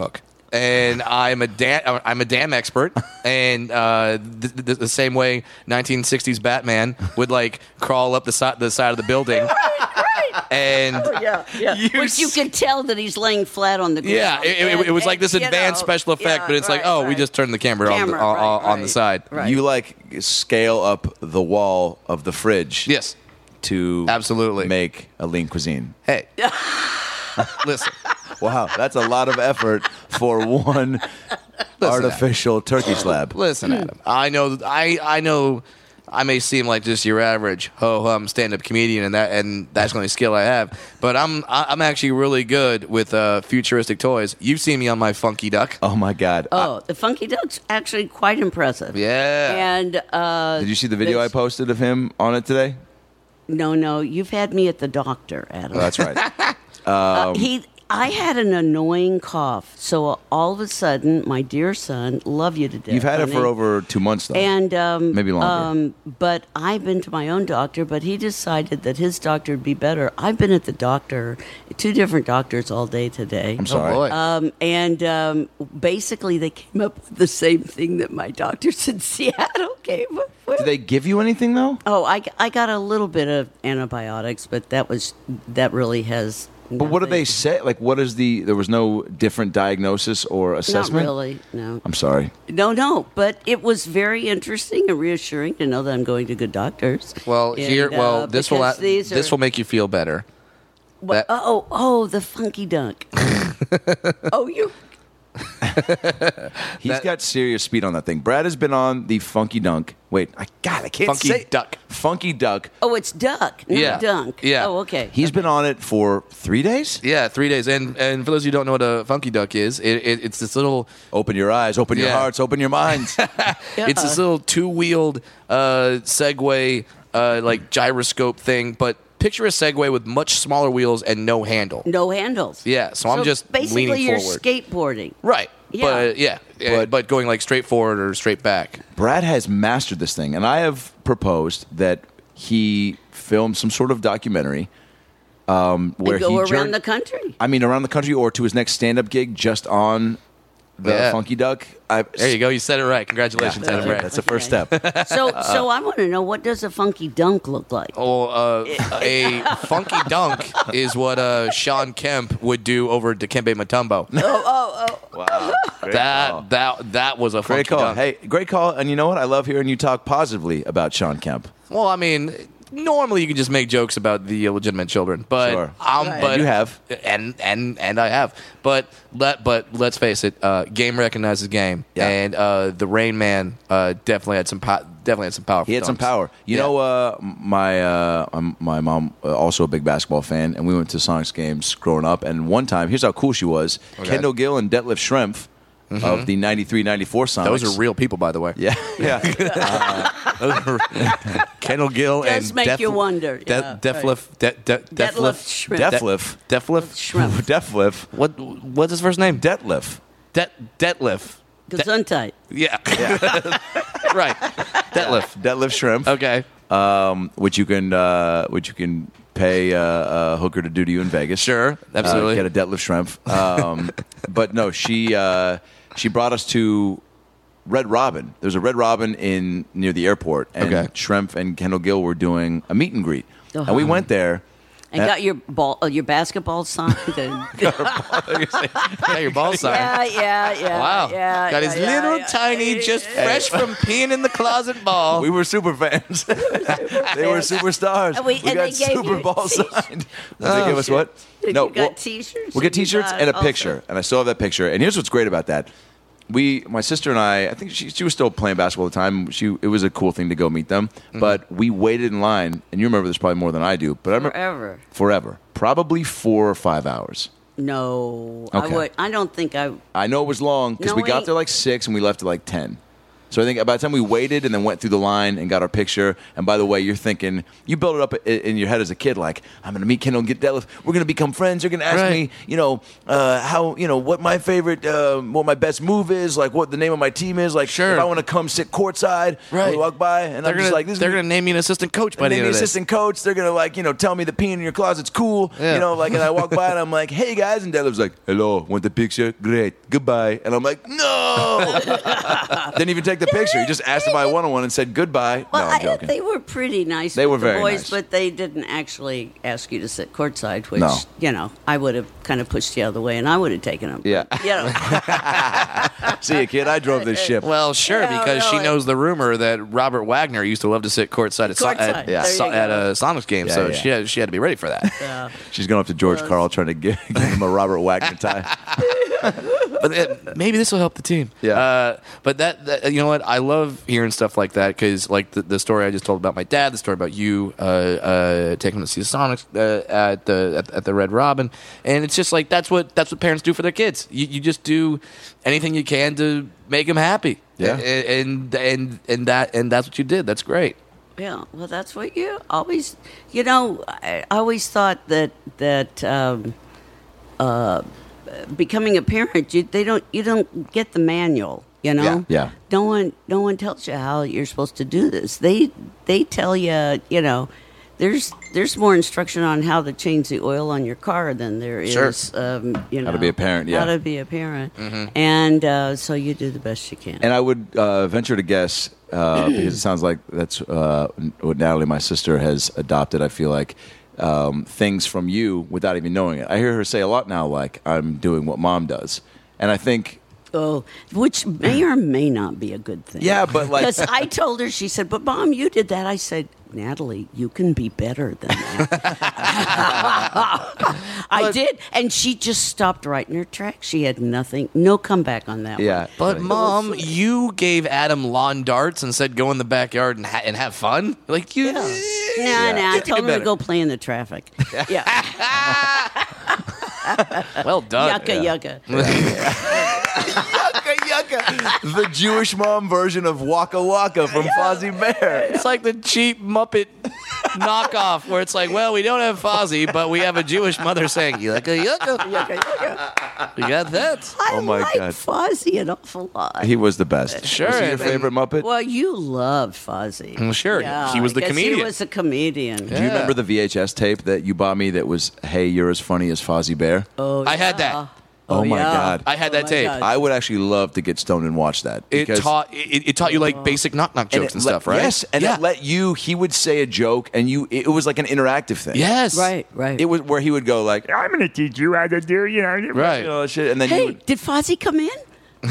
and I'm a damn expert. And the same way 1960s Batman would like crawl up the side of the building. And Which you can tell that he's laying flat on the ground. yeah, it was like this advanced special effect, but it's like, we just turned the camera on the side. Right. You like scale up the wall of the fridge. Yes, To absolutely make a lean cuisine. Hey, listen. Wow, that's a lot of effort for one artificial turkey slab. Listen, Adam. I know. I may seem like just your average ho-hum stand-up comedian, and that's the only skill I have. But I'm actually really good with futuristic toys. You've seen me on my Funky Duck. Oh my God! The Funky Duck's actually quite impressive. Yeah. And Did you see the video I posted of him on it today? No, you've had me at the doctor, Adam. Oh, that's right. I had an annoying cough, so all of a sudden, my dear son, love you to death. You've had it honey. for over 2 months, though. And maybe longer. But I've been to my own doctor, but he decided that his doctor would be better. I've been at the doctor, 2 different doctors all day today. I'm sorry. Oh, boy. Basically, they came up with the same thing that my doctors in Seattle came up with. Did they give you anything though? Oh, I got a little bit of antibiotics, but that really has. But what did they nothing. say? Like, what is there was no different diagnosis or assessment? Not really, no. I'm sorry. No, but it was very interesting and reassuring to know that I'm going to good doctors. Well, And, this because these will make you feel better. What, the Funky Dunk. You. He's got serious speed on that thing. Brad has been on the Funky Dunk. Wait, I can't Funky say Duck. Funky Duck. Oh, it's Duck, not Yeah. Dunk. Yeah. Oh, okay. He's been on it for 3 days. Yeah, 3 days. And for those of you who don't know what a Funky Duck is, it's this little Open your eyes, open your Yeah. hearts, open your minds. It's this little 2-wheeled Segway like gyroscope thing, but picture a Segway with much smaller wheels and no handle. No handles. Yeah, so I'm just basically leaning you're forward. skateboarding. Right. Yeah. But going like straight forward or straight back. Brad has mastered this thing, and I have proposed that he film some sort of documentary where And go he around the country. around the country, or to his next stand-up gig, just on the Yeah. Funky Duck. There you go. You said it right. Congratulations, Yeah, Adam Ray. that's the first step. So I want to know, what does a Funky Dunk look like? A Funky Dunk is what Sean Kemp would do over Dikembe Mutombo. Wow, That was a great funky call. dunk. Hey, great call. And you know what? I love hearing you talk positively about Sean Kemp. Well, I mean, normally you can just make jokes about the illegitimate children, but Sure. but You have. and I have, but let's face it, game recognizes game, Yeah. and the Rain Man definitely had some power. He had some power. You know, my mom, also a big basketball fan, and we went to Sonics games growing up. And one time, here's how cool she was. Okay. Kendall Gill and Detlef Schrempf of the 93-94 Sonics. Those are real people, by the way. Yeah, yeah. Kendall Gill Does and make you wonder. Yeah, Detlef Shrimp. Detlef. Shrimp. Detlef. What's his first name? Detlef. Detlef. Gesundheit. Yeah. Right. Detlef. Detlef Schrempf. Okay. Which you can pay a hooker to do to you in Vegas. Sure, absolutely. Get a Detlef Schrempf. But no, she brought us to Red Robin. There's a Red Robin near the airport, and Okay. Schrempf and Kendall Gill were doing a meet and greet, and we went there. And got your basketball signed. Got your ball signed. Yeah. Wow. Yeah, Got his little tiny, just fresh from peeing in the closet ball. We were super fans. They were superstars. And We they got gave Super you Bowl t-shirts. signed. They gave us what? You No, got T-shirts? We'll get You T-shirts got and a also- picture, and I still have that picture. And here's what's great about that: my sister and I think she was still playing basketball at the time. It was a cool thing to go meet them, but we waited in line, and you remember this probably more than I do. But I remember forever, probably 4 or 5 hours. No, Okay. I don't think I. I know it was long because we got Knowing- there like 6 and we left at like 10. So I think by the time we waited and then went through the line and got our picture, and by the way, you're thinking, you build it up in your head as a kid, like, I'm going to meet Kendall and get deadlift. We're going to become friends. They're going to ask me, how, what my favorite, what my best move is, like what the name of my team is, like if I want to come sit courtside, when we walk by, and I'm just like, they're going to name me an assistant coach by the end of this. Assistant coach. They're going to tell me the peeing in your closet's cool, and I walk by and I'm like, hey guys, and Deadlift's like, hello, want the picture? Great, goodbye. And I'm like, no. Didn't even take the picture. He just asked if I wanted one and said goodbye. Well, no, I'm joking. They were pretty nice. They were with the very boys, nice. but they didn't actually ask you to sit courtside, which I would have kind of pushed you out of the way, and I would have taken them. Yeah. See you, kid. I drove this ship. Well, sure, Yeah, because she really. knows the rumor that Robert Wagner used to love to sit courtside at a Sonics game, Yeah, so yeah. she had to be ready for that. Yeah. She's going up to George Carl trying to give him a Robert Wagner tie. But maybe this will help the team. Yeah. But that you know what? I love hearing stuff like that because, like the story I just told about my dad, the story about you taking him to see the Sonics at the Red Robin, and it's just like that's what parents do for their kids. You just do anything you can to make them happy. Yeah. And that's what you did. That's great. Yeah, well, that's what you always. I always thought that becoming a parent, you don't get the manual. Yeah. No one tells you how you're supposed to do this. They tell you. There's more instruction on how to change the oil on your car than there is. Sure. How to be a parent. Yeah. How to be a parent, and so you do the best you can. And I would venture to guess, because it sounds like that's what Natalie, my sister, has adopted. I feel like things from you without even knowing it. I hear her say a lot now, like, I'm doing what mom does. And I think... Oh, which may or may not be a good thing. Yeah, but like... Because I told her, she said, but Mom, you did that. I said, Natalie, you can be better than that. I did. And she just stopped right in her tracks. She had no comeback on that Yeah. one. But Mom, you gave Adam lawn darts and said go in the backyard and have fun. Like you. Nah, I told her to go play in the traffic. Yeah. Well done. Yucca. Yucca Yucca! The Jewish mom version of Waka Waka from Fozzie Bear. It's like the cheap Muppet knockoff where it's like, well, we don't have Fozzie, but we have a Jewish mother saying, yucca, yucca. We got that. Oh, my I God. like Fozzie an awful lot. He was the best. Sure. Was he your And- favorite Muppet? Well, you loved Fozzie. Well, sure. He was the I guess comedian. He was a comedian. Do you remember the VHS tape that you bought me that was, hey, you're as funny as Fozzie Bear? Oh, I had that. Oh, my God. I had that my tape. God. I would actually love to get stoned and watch that. It because- taught you like basic knock-knock jokes and stuff, right? Yes, and it let you, he would say a joke, and it was like an interactive thing. Yes. Right. It was where he would go like, I'm going to teach you how to do, Right. shit. And then you Hey, would, did Fozzie come in?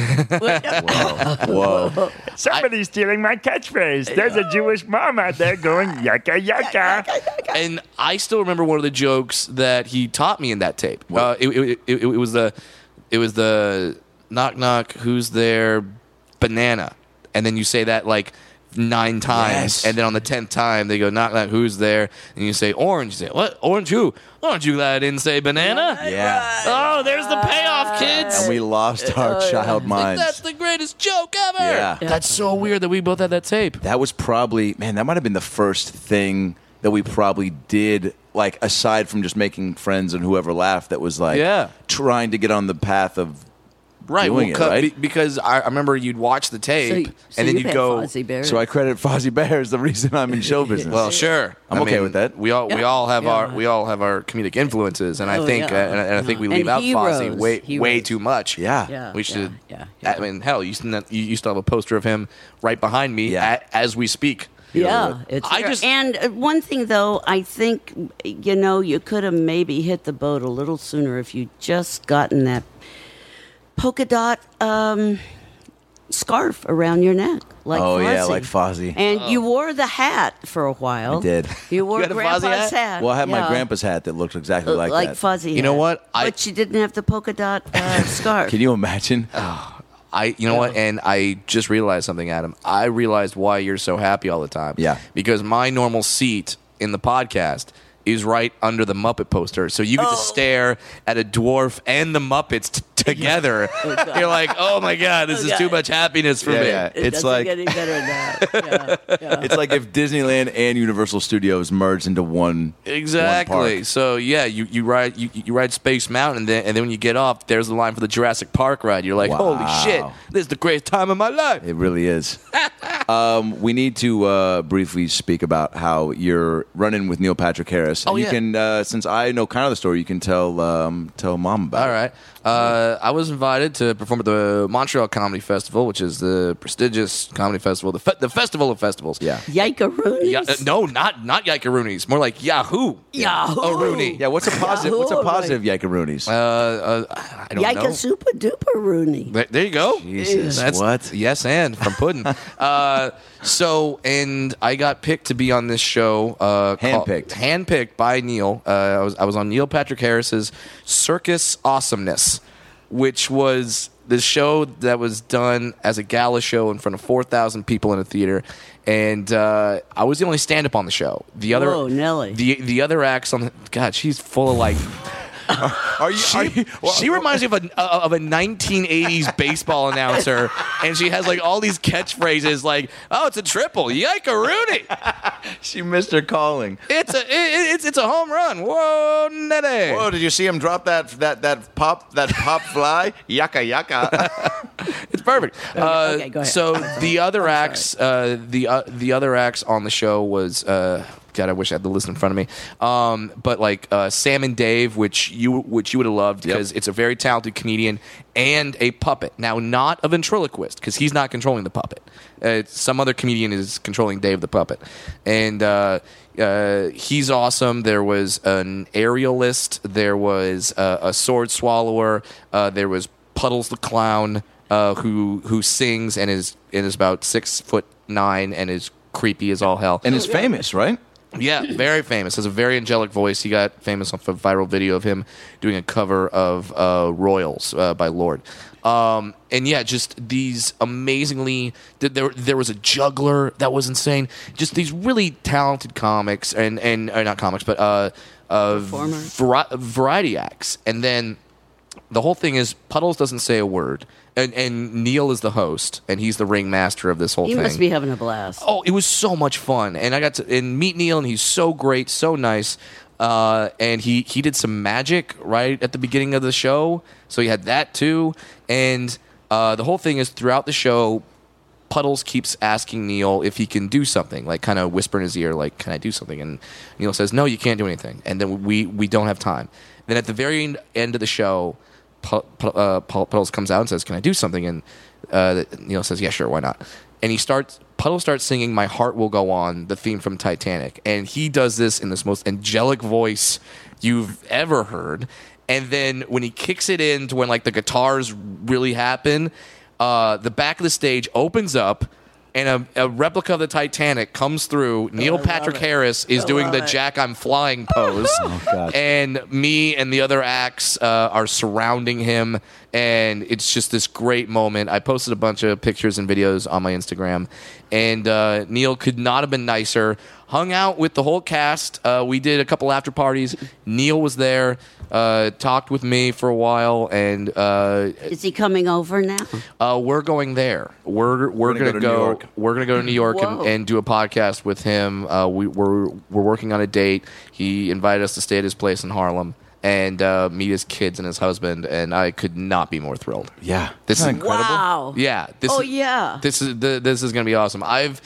whoa. Somebody's stealing my catchphrase. There's a Jewish mom out there going, yucca, yucca. And I still remember one of the jokes that he taught me in that tape. It was the knock knock, who's there, banana, and then you say that like 9 times, Yes. and then on the 10th time they go knock knock, who's there, and you say orange. You say what? Orange who? Aren't you glad I didn't say banana? Yeah. Oh, there's the payoff, kids. And we lost our child minds. That's the greatest joke ever. Yeah. That's so weird that we both had that tape. That was probably, man, that might have been the first thing that we probably did, like, aside from just making friends and whoever laughed, that was like trying to get on the path of doing it, right? Because I remember you'd watch the tape, So and then you've you'd had go. Fozzie Bear. So I credit Fozzie Bear as the reason I'm in show business. Well, sure. I'm okay with that. We all have our comedic influences, and I think and I think we And leave out Fozzie heroes. way Heroes. too much. Yeah. We should. Yeah. I mean, hell, you still have a poster of him right behind me as we speak. Yeah, it's I there. just- And one thing though, I think you could have maybe hit the boat a little sooner if you just gotten that polka dot scarf around your neck, like Oh, Fozzie. yeah, like Fozzie. And you wore the hat for a while. I did. You wore You had a Grandpa's Fozzie hat? Well, I had my Yeah. grandpa's hat that looked exactly like that. Fozzie. You know hat. what? But she didn't have the polka dot scarf. Can you imagine? You know what? And I just realized something, Adam. I realized why you're so happy all the time. Yeah. Because my normal seat in the podcast is right under the Muppet poster. So you get to stare at a dwarf and the Muppets together. You're like, oh my God, this is too much happiness for me. Yeah. It It's doesn't like get any better than that. Yeah. it's like if Disneyland and Universal Studios merged into one. Exactly. One park. So yeah, you ride Space Mountain, and then when you get off, there's the line for the Jurassic Park ride. You're like, Wow. holy shit, this is the greatest time of my life. It really is. We need to briefly speak about how you're running with Neil Patrick Harris. Oh, you yeah. can, since I know kind of the story, you can tell Mom about All right. I was invited to perform at the Montreal Comedy Festival, which is the prestigious comedy festival, the festival of festivals. Yeah. Yike-a-roonies? Yeah, no, not Yike-a-roonies. More like Yahoo. Yahoo! A Rooney. Yeah, what's a positive? What's a positive Yike-a-roonies? I don't know. Yike-a-super-duper-rooney. There you go. Jesus, what? Yes, and from Puddin'. And I got picked to be on this show. Handpicked by Neil. I was on Neil Patrick Harris's Circus Awesomeness, which was this show that was done as a gala show in front of 4,000 people in a theater. And I was the only stand-up on the show. Whoa, Nelly. The other acts on God, she's full of like... She reminds me of a 1980s baseball announcer, and she has like all these catchphrases like, "Oh, it's a triple, yike-a-rooney! She missed her calling. It's a home run! Whoa, Nettie! Whoa! Did you see him drop that pop fly? Yaka yaka. It's perfect." Okay, go ahead. So the other acts, the other acts on the show was. God, I wish I had the list in front of me. But like Sam and Dave, which you would have loved because it's a very talented comedian and a puppet. Now, not a ventriloquist because he's not controlling the puppet. Some other comedian is controlling Dave the puppet, and he's awesome. There was an aerialist. There was a sword swallower. There was Puddles the clown who sings and is about 6'9" and is creepy as all hell. And is famous, right? Yeah, very famous. Has a very angelic voice. He got famous off a viral video of him doing a cover of Royals by Lorde. And yeah, just these amazingly... There was a juggler that was insane. Just these really talented comics, and not comics, but Performers. Variety acts. And then the whole thing is Puddles doesn't say a word. And Neil is the host, and he's the ringmaster of this whole He thing. must be having a blast. Oh, it was so much fun, and I got to meet Neil, and he's so great, so nice. And he did some magic right at the beginning of the show, so he had that too. And the whole thing is throughout the show, Puddles keeps asking Neil if he can do something, like kind of whisper in his ear, like, "Can I do something?" And Neil says, "No, you can't do anything." And then we don't have time. Then at the very end of the show, Puddles comes out and says, "Can I do something?" And Neil says, "Yeah, sure, why not?" And Puddles starts singing "My Heart Will Go On," the theme from Titanic. And he does this in this most angelic voice you've ever heard. And then when he kicks it in to when like the guitars really happen, the back of the stage opens up, and a replica of the Titanic comes through. Neil Patrick Harris is doing the Jack I'm Flying pose. God. And me and the other acts are surrounding him. And it's just this great moment. I posted a bunch of pictures and videos on my Instagram. And Neil could not have been nicer. Hung out with the whole cast. We did a couple after parties. Neil was there. Talked with me for a while, and Is he coming over now? we're going there. We're gonna gonna go to New go. York. We're gonna go to New York Whoa. and do a podcast with him. We're working on a date. He invited us to stay at his place in Harlem and meet his kids and his husband, and I could not be more thrilled. Yeah. This is incredible. Wow. Yeah. Oh, yeah. This is gonna be awesome.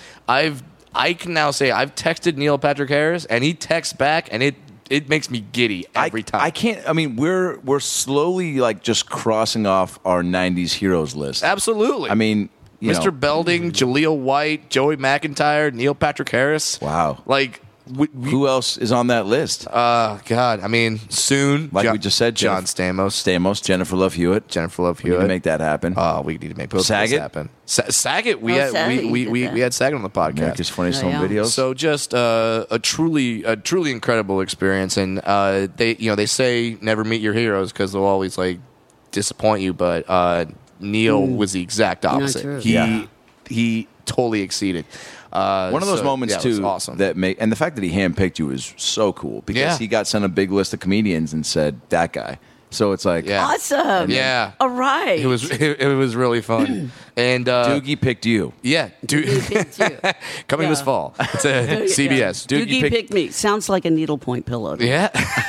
I can now say I've texted Neil Patrick Harris, and he texts back, and it makes me giddy every time. I can't. I mean, we're slowly like just crossing off our '90s heroes list. Absolutely. I mean, you Mr. know, Belding, Jaleel White, Joey McIntyre, Neil Patrick Harris. Wow. Like, who else is on that list? God, I mean, soon. Like we just said, John Stamos, Stamos, Jennifer Love Hewitt. Jennifer Love We need Hewitt. to make that happen. We need to make both Saget? of this happen. Saget, we Oh, had Saget, we you did we, that. we had Saget on the podcast. America's Funniest Home yeah. Videos. So just a truly incredible experience, and they say never meet your heroes because they'll always like disappoint you, but Neil was the exact opposite. true. He totally exceeded. One of those moments it was too awesome. that make, and the fact that he handpicked you is so cool because Yeah. he got sent a big list of comedians and said that guy. So it's like, Yeah. Awesome. Yeah. All right. It was really fun. And Doogie picked you. yeah, Doogie picked you. coming this Yeah. fall to CBS. Doogie picked me. Sounds like a needlepoint pillow. Yeah.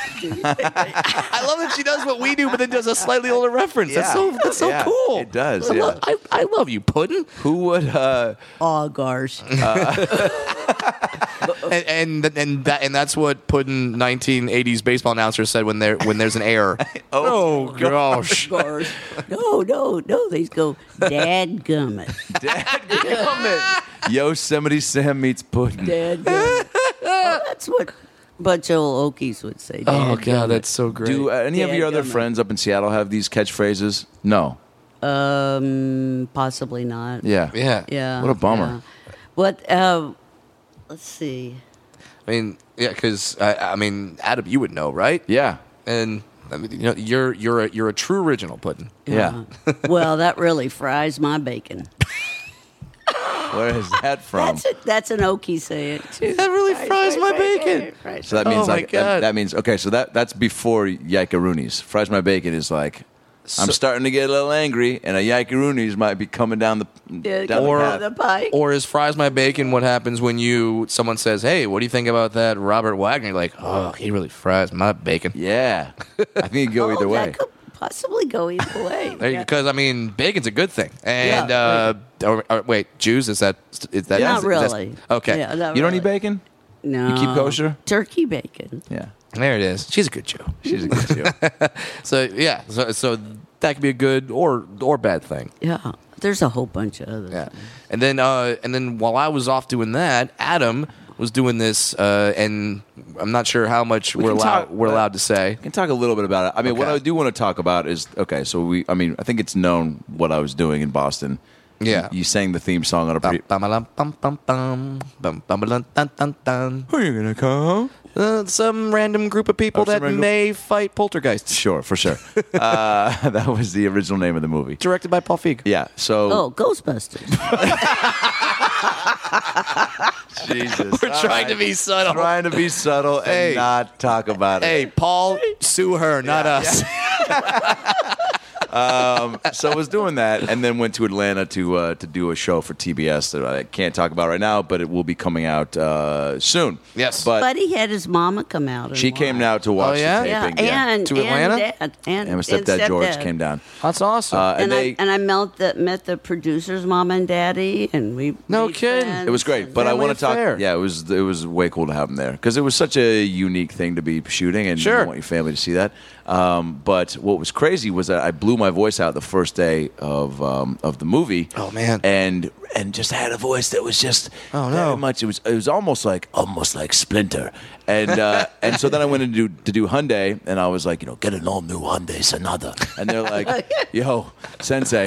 I love that she does what we do, but then does a slightly older reference. That's so Yeah, cool. it does, I yeah. love you, Puddin'. Who would? Oh gosh. And that's what Puddin' 1980s baseball announcer said when there's an error. Oh gosh. Gosh. No. They go, dadgummit. Yosemite Sam meets Puddin'. Dadgummit. Oh, that's what a bunch of old Okies would say. Oh dadgummit. god, that's so great. Do any of your other Dadgummit. friends up in Seattle have these catchphrases? No. Possibly not. Yeah. yeah. Yeah. What a bummer. Yeah. What? Let's see. I mean, yeah, because I mean, Adam, you would know, right? Yeah. And I mean, you're a true original, Puddin'. Yeah. Well, that really fries my bacon. Where is that from? That's an Okie saying too. That really fries my bacon. So that means Oh, my like God. that means okay. So that's before Yikaroonies. Fries my bacon is like I'm starting to get a little angry, and a Yikaroonies might be coming down the path. the pike. Or is fries my bacon what happens when someone says, "Hey, what do you think about that Robert Wagner?" You're like, "Oh, he really fries my bacon." Yeah, I think it could go either way. That could possibly go either way. Because I mean, bacon's a good thing. And Yeah, wait, Jews is that Yeah. Not is that- really. okay, Yeah, not You don't really. eat bacon? No. You keep kosher? Turkey bacon. Yeah, there it is. She's a good Jew. she's a good Jew. So yeah, so that could be a good or bad thing. Yeah. There's a whole bunch of others. Yeah, and then while I was off doing that, Adam was doing this, and I'm not sure how much we're allowed to say. I can talk a little bit about it. I mean, what Okay. I do want to talk about is okay. So I think it's known what I was doing in Boston. Yeah. you sang the theme song on a pre. Who are you gonna call? Some random group of people Oh, some that random- may fight poltergeists. Sure, for sure. That was the original name of the movie. Directed by Paul Feig. Yeah. So Oh, Ghostbusters. Jesus, We're trying to be subtle. trying to be subtle and Hey. not talk about it. Hey, Paul, sue her, not us. So I was doing that, and then went to Atlanta to do a show for TBS that I can't talk about right now, but it will be coming out soon. Yes. but But he had his mama come out. And she came out to watch Oh, yeah? the Yeah, taping. and To Atlanta? and Dad, and and my stepdad George came down. That's awesome. And they. I met the producers, mom and daddy, and we No made kidding. friends It was great, and- but I Family want to talk. affair. Yeah, it was way cool to have them there because it was such a unique thing to be shooting, and Sure. you want your family to see that. But what was crazy was that I blew my voice out the first day of the movie. Oh, man. And just had a voice that was just Oh, no. very much. It was almost like Splinter, and so then I went to do Hyundai, and I was like, get an all new Hyundai Sonata, and they're like, yo, Sensei,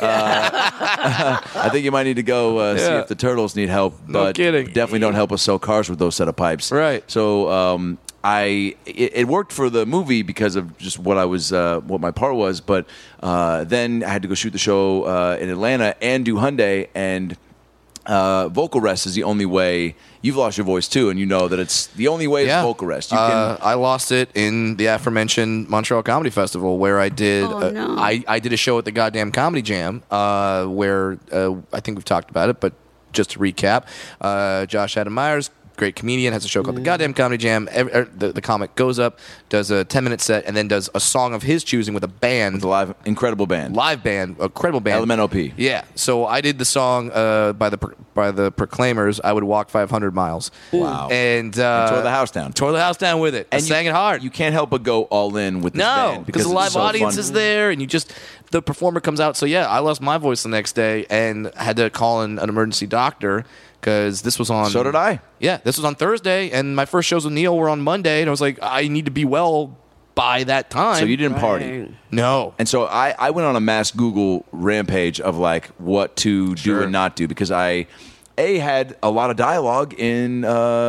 I think you might need to go see Yeah. if the turtles need help, No but kidding. definitely don't help us sell cars with those set of pipes. Right. So it worked for the movie because of just what what my part was, but then I had to go shoot the show in Atlanta and do Hyundai, and vocal rest is the only way. You've lost your voice too, and you know that it's the only way is vocal rest. You can. I lost it in the aforementioned Montreal Comedy Festival, where I did. Oh, no. I did a show at the goddamn Comedy Jam, where I think we've talked about it, but just to recap, Josh Adam Myers, great comedian, has a show called the Goddamn Comedy Jam. The comic goes up, does a 10-minute set, and then does a song of his choosing with a band. The incredible band. Live band, a credible band. LMNOP. Yeah. So I did the song by the Proclaimers, I Would Walk 500 Miles. Wow. And tore the house down. Tore the house down with it. And you sang it hard. You can't help but go all in with this No, band because the it's live so audience fun. is there, and the performer comes out. So yeah, I lost my voice the next day and had to call in an emergency doctor because this was on. So did I. Yeah, this was on Thursday, and my first shows with Neil were on Monday, and I was like, I need to be well by that time. So you didn't party. No. And so I went on a mass Google rampage of like what to do Sure. and not do because I had a lot of dialogue in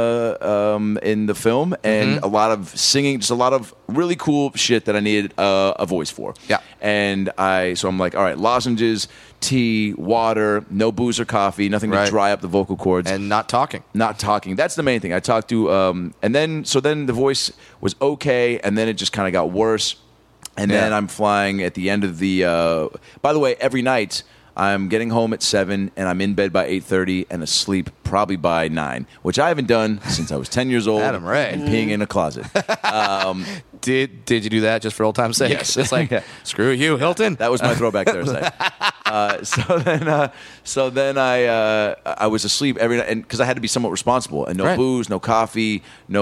the film and a lot of singing, just a lot of really cool shit that I needed a voice for. Yeah. And so I'm like, all right, lozenges, tea, water, no booze or coffee, nothing Right. to dry up the vocal cords. And not talking. Not talking. That's the main thing. I talked to, and then the voice was okay, and then it just kind of got worse. And then I'm flying at the end of the. By the way, every night I'm getting home at 7, and I'm in bed by 8:30, and asleep probably by 9, which I haven't done since I was 10 years old. Adam Ray. And peeing in a closet. Did you do that just for old time's sake? Yes. It's like, screw you, Hilton. That was my throwback Thursday. So then I was asleep every night, and because I had to be somewhat responsible, and no Right. booze, no coffee,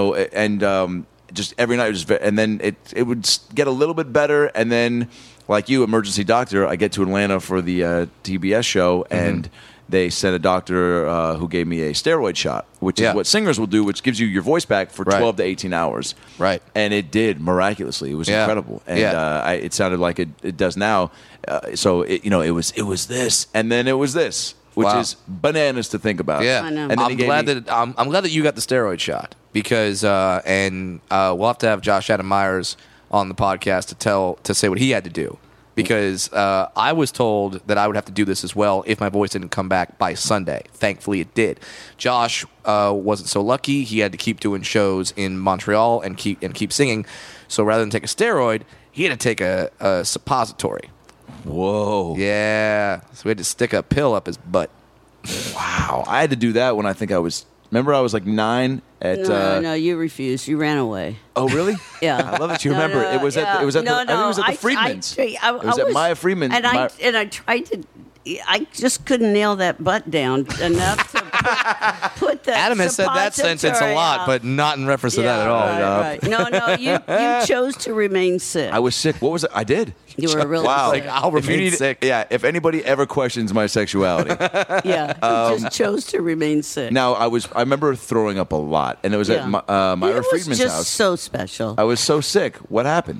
just every night was just, and then it would get a little bit better, and then like you, emergency doctor, I get to Atlanta for the TBS show, and they sent a doctor who gave me a steroid shot, which is what singers will do, which gives you your voice back for 12 to 18 hours. Right. And it did miraculously. It was incredible. And it sounded like it does now. So it was this, and then it was this, which is bananas to think about. Yeah, I know. And then I'm glad that you got the steroid shot because we'll have to have Josh Adam Myers on the podcast to say what he had to do because I was told that I would have to do this as well if my voice didn't come back by Sunday. Thankfully, it did. Josh wasn't so lucky; he had to keep doing shows in Montreal and keep singing. So rather than take a steroid, he had to take a suppository. Whoa. Yeah, so we had to stick a pill up his butt. Wow. I had to do that when I think I was. Remember, I was like 9 at. No, you refused. You ran away. Oh, really? Yeah. I love that you No, remember. no, It was at. yeah. I think it was at the I- Friedmans. I It was at Maya Friedman. And I tried to. I just couldn't nail that butt down enough to put that. Adam has said that sentence a lot, out. but not in reference to that at all. Right. No, you chose to remain sick. I was sick. What was it? I did. You were really Wow. sick. Like, I'll If you remain need- sick. Yeah. If anybody ever questions my sexuality, Yeah, you just chose to remain sick. now I remember throwing up a lot, and it was at Myra it was Friedman's just house. so special. I was so sick. What happened?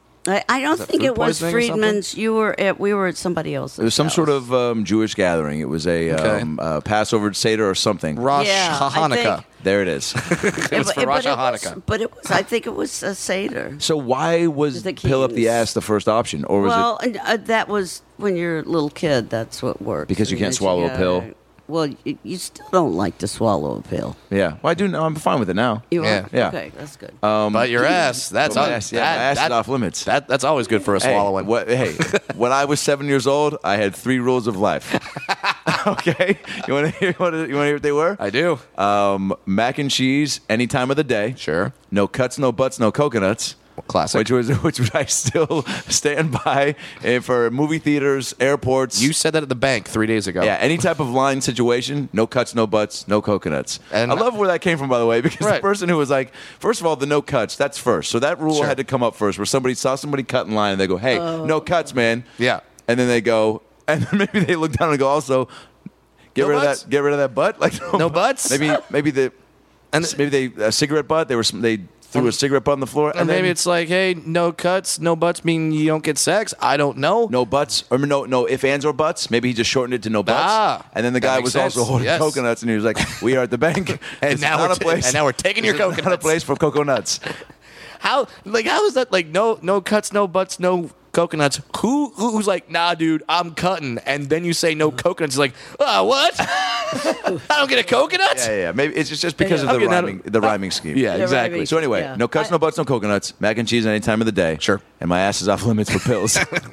I don't think food it was poisoning or something? Friedman's. We were at somebody else's. It was some house. sort of Jewish gathering. It was a Passover Seder or something. Rosh Yeah, I Hanukkah. think- There it is. It was for Rosh Hanukkah. But it was. I think it was a Seder. So why was The pill up the Keatons. ass the first option, or was Well, that was when you're a little kid. That's what worked. Because you can't swallow a pill? Well, you still don't like to swallow a pill. it? Yeah. Well, I do. know. I'm fine with it now. You Yeah. are? Yeah. Okay, that's good. But your ass, that's My ass, my ass is off limits. That's always good for a Hey, swallowing. when I was 7 years old, I had 3 rules of life. Okay, you want to hear what they were? I do. Mac and cheese any time of the day. Sure. No cuts, no butts, no coconuts. Classic. Which I still stand by for movie theaters, airports. You said that at the bank 3 days ago. Yeah, any type of line situation, no cuts, no butts, no coconuts. And I love where that came from, by the way, because Right. the person who was like, first of all, the no cuts, that's first. So that rule Sure. had to come up first, where somebody saw somebody cut in line, and they go, hey, no cuts, man. Yeah. And then they go, and then maybe they look down and go, also, get No rid butts? of that, get rid of that butt. Like No butts? Maybe a cigarette butt. They threw a cigarette butt on the floor, Or maybe it's like, hey, no cuts, no butts mean you don't get sex. I don't know. no butts, or no if, ands, or buts. Maybe he just shortened it to no butts. Ah, and then the that guy makes was sense. also holding Yes. coconuts, and he was like, "We are at the bank, And It's now not we're a place. and now we're taking your This is not a coconuts." place for coconuts." How is that like no cuts, no butts, no coconuts? Who's like, nah, dude, I'm cutting, and then you say no coconuts. He's like, what? I don't get a coconut? Yeah. Maybe it's just because of I'm the getting that- rhyming scheme. Yeah, The exactly. rhyming- So anyway, Yeah. no cuts, no butts, no coconuts. Mac and cheese any time of the day. Sure. And my ass is off limits for pills.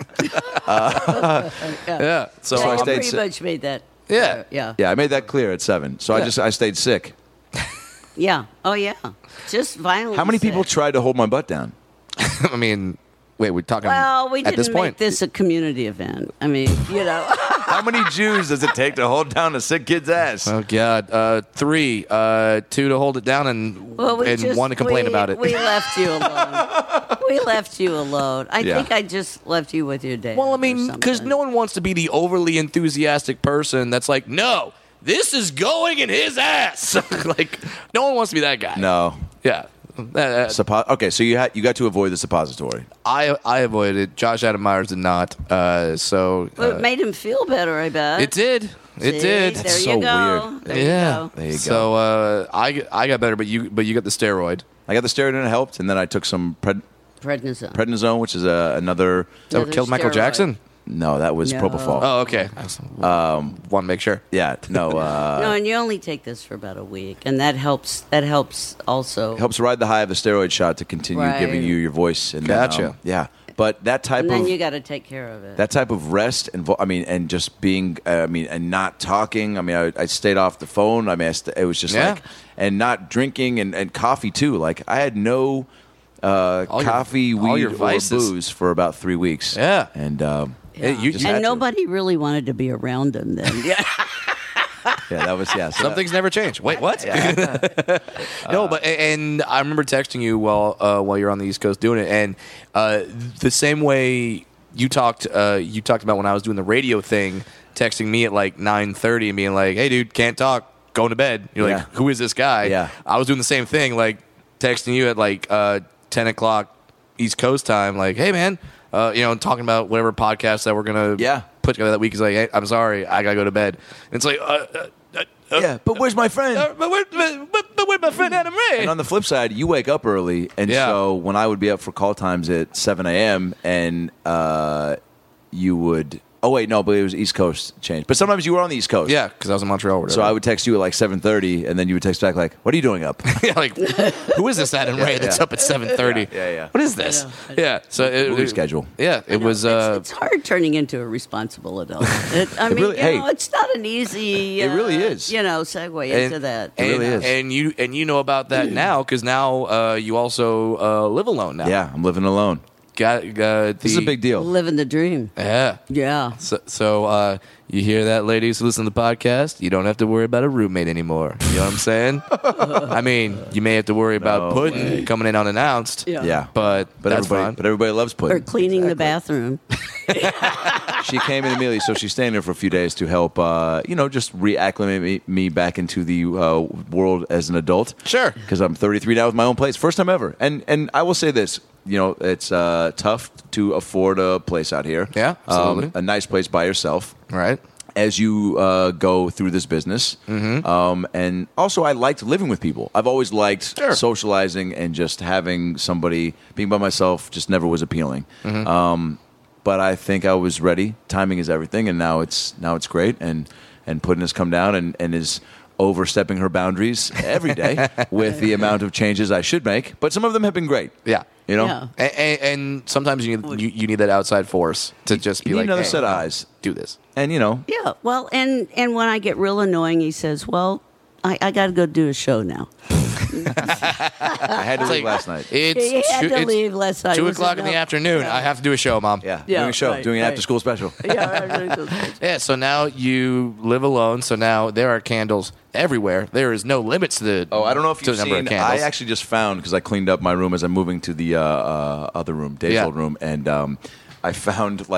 Yeah. So, So I you stayed pretty sick. much made that. Yeah. Yeah. Yeah, I made that clear at 7. So Yeah. I stayed sick. Yeah. Oh yeah. Just violently. How many people sick. tried to hold my butt down? I mean, wait, we're talking Well, we at this didn't point. make this a community event. I mean, How many Jews does it take to hold down a sick kid's ass? Oh God, 3, 2 to hold it down, and Well, we and just, 1 to complain about it. We left you alone. We left you alone. I Yeah. think I just left you with your dad. Well, I or mean, because something. no one wants to be the overly enthusiastic person that's like, no, this is going in his ass. Like, no one wants to be that guy. No. Yeah. Okay, so you got to avoid the suppository. I avoided it. Josh Adam Myers did not. So Well, it made him feel better, I bet. it did. It See? did. There That's you so go. weird. There Yeah. you go. There you go. So I got better, but you got the steroid. I got the steroid and it helped, and then I took some Prednisone. prednisone, which is another. Is that what Another killed Michael steroid. Jackson? No, that was No. propofol. Oh, okay. Want to make sure. Yeah, no. No, and you only take this for about a week, and that helps. That helps also. Helps ride the high of the steroid shot to continue Right. giving you your voice. And Gotcha. Then, yeah. But that type And then of you got to take care of it. that type of rest and and just being and not talking. I mean, I stayed off the phone. I mean, it was just Yeah. like and not drinking and coffee too. Like I had no coffee, all weed, your or vices. booze for about 3 weeks. Yeah. and Yeah. you just had and to. nobody really wanted to be around him then. yeah, that was so Some things never change. Wait, what? No, but and I remember texting you while you're on the East Coast doing it, and the same way you talked about when I was doing the radio thing, texting me at like 9:30 and being like, "Hey, dude, can't talk, going to bed." You're like, Yeah. "Who is this guy?" Yeah. I was doing the same thing, like texting you at like 10 o'clock East Coast time, like, "Hey, man," talking about whatever podcast that we're gonna put together that week. Is like, "Hey, I'm sorry, I gotta go to bed." And it's like, yeah, but where's my friend? but where's my friend Adam Ray? And on the flip side, you wake up early, and Yeah. so when I would be up for call times at 7 a.m. and you would. Oh wait, no, but it was East Coast change. But sometimes you were on the East Coast. Yeah, because I was in Montreal. Or whatever. So I would text you at like 7:30, and then you would text back like, "What are you doing up?" yeah, like, who is this Adam Ray that's up at 7:30? Yeah. What is this? Yeah. So Movie schedule. Yeah, it was. It's hard turning into a responsible adult. I mean, really- hey, it's not an easy. it really is. Segue into that. It really is. And you know about that now because now you also live alone now. Yeah, I'm living alone. This is a big deal. Living the dream. Yeah. Yeah. So you hear that, ladies who listen to the podcast? You don't have to worry about a roommate anymore. You know what I'm saying? I mean, you may have to worry about Puddin coming in unannounced. Yeah, But that's everybody, fine. but everybody loves Or Puddin. cleaning the bathroom. She came in immediately, so she's staying there for a few days to help, just reacclimate me back into the world as an adult. Sure. Because I'm 33 now with my own place, first time ever. And I will say this, it's tough to afford a place out here. Yeah, absolutely. A nice place by yourself. Right. As you go through this business. And also, I liked living with people. I've always liked socializing, and just having somebody, being by myself just never was appealing. But I think I was ready. Timing is everything, and now it's great. And Puddin has come down and is overstepping her boundaries every day with the amount of changes I should make. But some of them have been great. Yeah. You know? Yeah. And sometimes you need that outside force to just be You need like, another hey, set of eyes. do this. And, Yeah. Well, and when I get real annoying, he says, "Well, I got to go do a show now." I had to leave last night. It's He had to it's leave last night. 2 It was o'clock in the enough. afternoon. I have to do a show, Mom. Yeah, Yeah, doing a show, right, doing an right. after-school special. Yeah. Yeah, so now you live alone, so now there are candles everywhere. There is no limits to the Oh, I don't know if to you've the number seen. of candles. I actually just found, because I cleaned up my room as I'm moving to the other room, Dave's Yeah. old room, and I found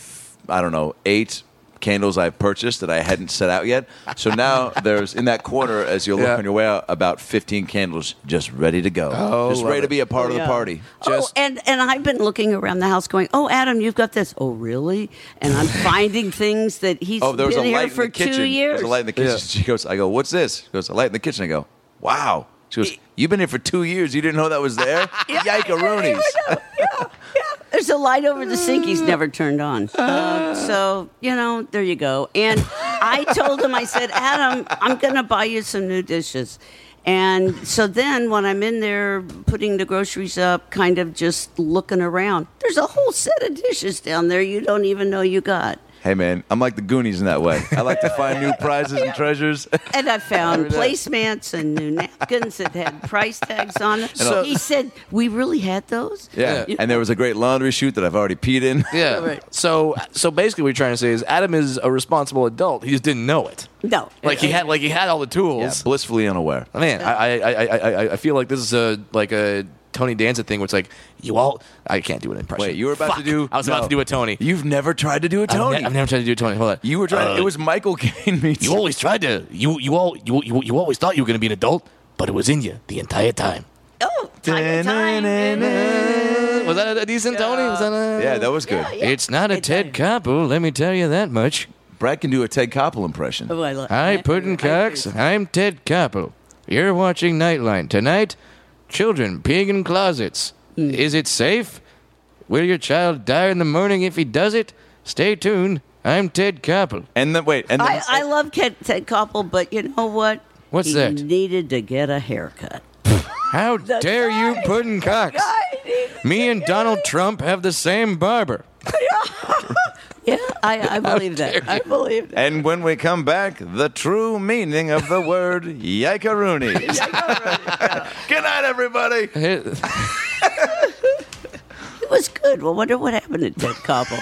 8 candles I've purchased that I hadn't set out yet. So now there's in that corner, as you look Yeah. on your way out, about 15 candles just ready to go, just love ready to it. be a part of the Yeah. party. Just- and I've been looking around the house going, "Oh, Adam, you've got this." "Oh, really?" And I'm finding things that he's Oh, there was been a here light for in the kitchen. 2 years. There's a light in the kitchen. Yeah. She goes, I go, "What's this?" She goes, "A light in the kitchen." I go, "Wow." She goes, "You've been here for 2 years. You didn't know that was there?" Yike-a-roonies. There's a light over the sink he's never turned on. So, there you go. And I told him, I said, "Adam, I'm going to buy you some new dishes." And so then when I'm in there putting the groceries up, kind of just looking around, there's a whole set of dishes down there you don't even know you got. Hey, man, I'm like the Goonies in that way. I like to find new prizes and treasures. And I found placemats and new napkins that had price tags on them. So he said, "We really had those?" Yeah. And there was a great laundry chute that I've already peed in. Yeah. Right. So basically, what you're trying to say is Adam is a responsible adult. He just didn't know it. No. Like he had all the tools. Yeah, blissfully unaware. Man, I feel like this is a Tony Danza thing where it's like I can't do an impression. Wait, you were about to do... I was about to do a Tony. You've never tried to do a Tony. I've never tried to do a Tony. Hold on. You were trying. It was Michael Caine meets. You always tried to. You always thought you were going to be an adult, but it was in you the entire time. Oh, time. Was that a decent Tony? Was that a... Yeah, that was good. It's not a Ted Koppel, let me tell you that much. Brad can do a Ted Koppel impression. Oh, I love Hi, Puddin' Cox. I'm Ted Koppel. You're watching Nightline. Tonight, children peeing in closets. Is it safe? Will your child die in the morning if he does it? Stay tuned. I'm Ted Koppel. And then wait, and then I love Ted Koppel, but you know what? What's he that? needed to get a haircut. How dare you, Puddin' Cox? I needed Me and Donald Trump have the same barber. Yeah, I believe that. I believe that. And when we come back, the true meaning of the word yikaroonies. Good night, everybody. It was good. Well, wonder what happened to Ted Koppel.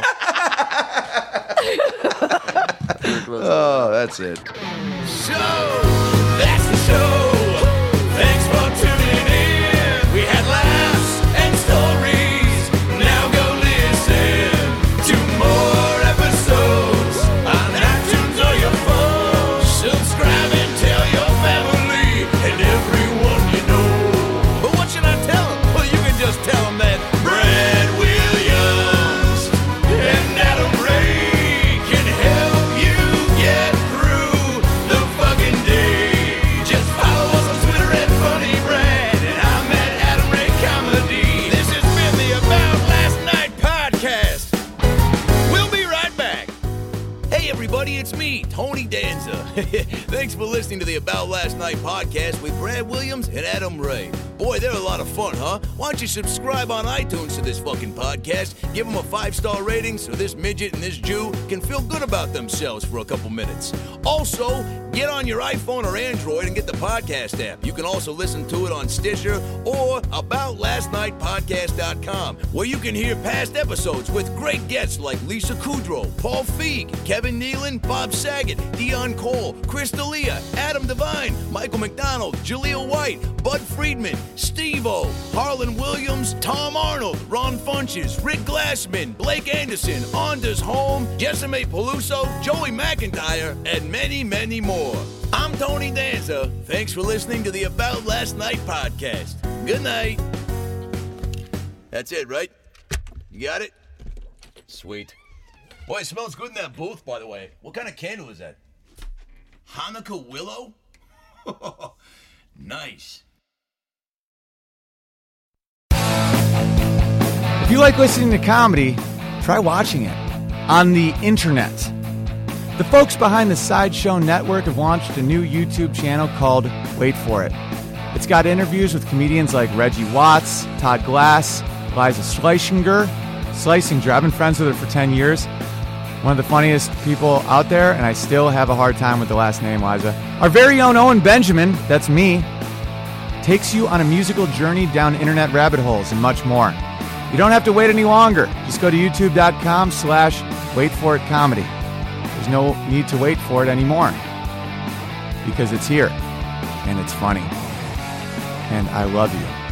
Oh, that's it. So, that's the show. Thanks for tuning in. We had laughs and stories. Now go listen to more episodes on iTunes or your phone. Subscribe and tell your family and everyone you know. But what should I tell them? Well, you can just tell them that Brad Williams and Adam Ray can help you get through the fucking day. Just follow us on Twitter at Funny Brad, and I'm at Adam Ray Comedy. This has been the About Last Night podcast. We'll be right back. Hey everybody, it's me, Tony Danza. Thanks for listening to the About Last Night podcast with Brad Williams and Adam Ray. Boy, they're a lot of fun, huh? Why don't you subscribe on iTunes to this fucking podcast, give them a 5-star rating so this midget and this Jew can feel good about themselves for a couple minutes. Also, get on your iPhone or Android and get the podcast app. You can also listen to it on Stitcher or aboutlastnightpodcast.com, where you can hear past episodes with great guests like Lisa Kudrow, Paul Feig, Kevin Nealon, Bob Saget, Dion Cole, Chris D'Elia, Adam Devine, Michael McDonald, Jaleel White, Bud Friedman, Steve-O, Harlan Williams, Tom Arnold, Ron Funches, Rick Glassman, Blake Anderson, Anders Holm, Jessime Peluso, Joey McIntyre, and many, many more. I'm Tony Danza. Thanks for listening to the About Last Night podcast. Good night. That's it, right? You got it? Sweet. Boy, it smells good in that booth, by the way. What kind of candle is that? Hanukkah willow? Nice. If you like listening to comedy, try watching it on the internet. The folks behind the Sideshow Network have launched a new YouTube channel called Wait For It. It's got interviews with comedians like Reggie Watts, Todd Glass, Liza Schlesinger. I've been friends with her for 10 years. One of the funniest people out there, and I still have a hard time with the last name, Liza. Our very own Owen Benjamin, that's me, takes you on a musical journey down internet rabbit holes and much more. You don't have to wait any longer. Just go to youtube.com/waitforitcomedy. There's no need to wait for it anymore because it's here and it's funny. And I love you.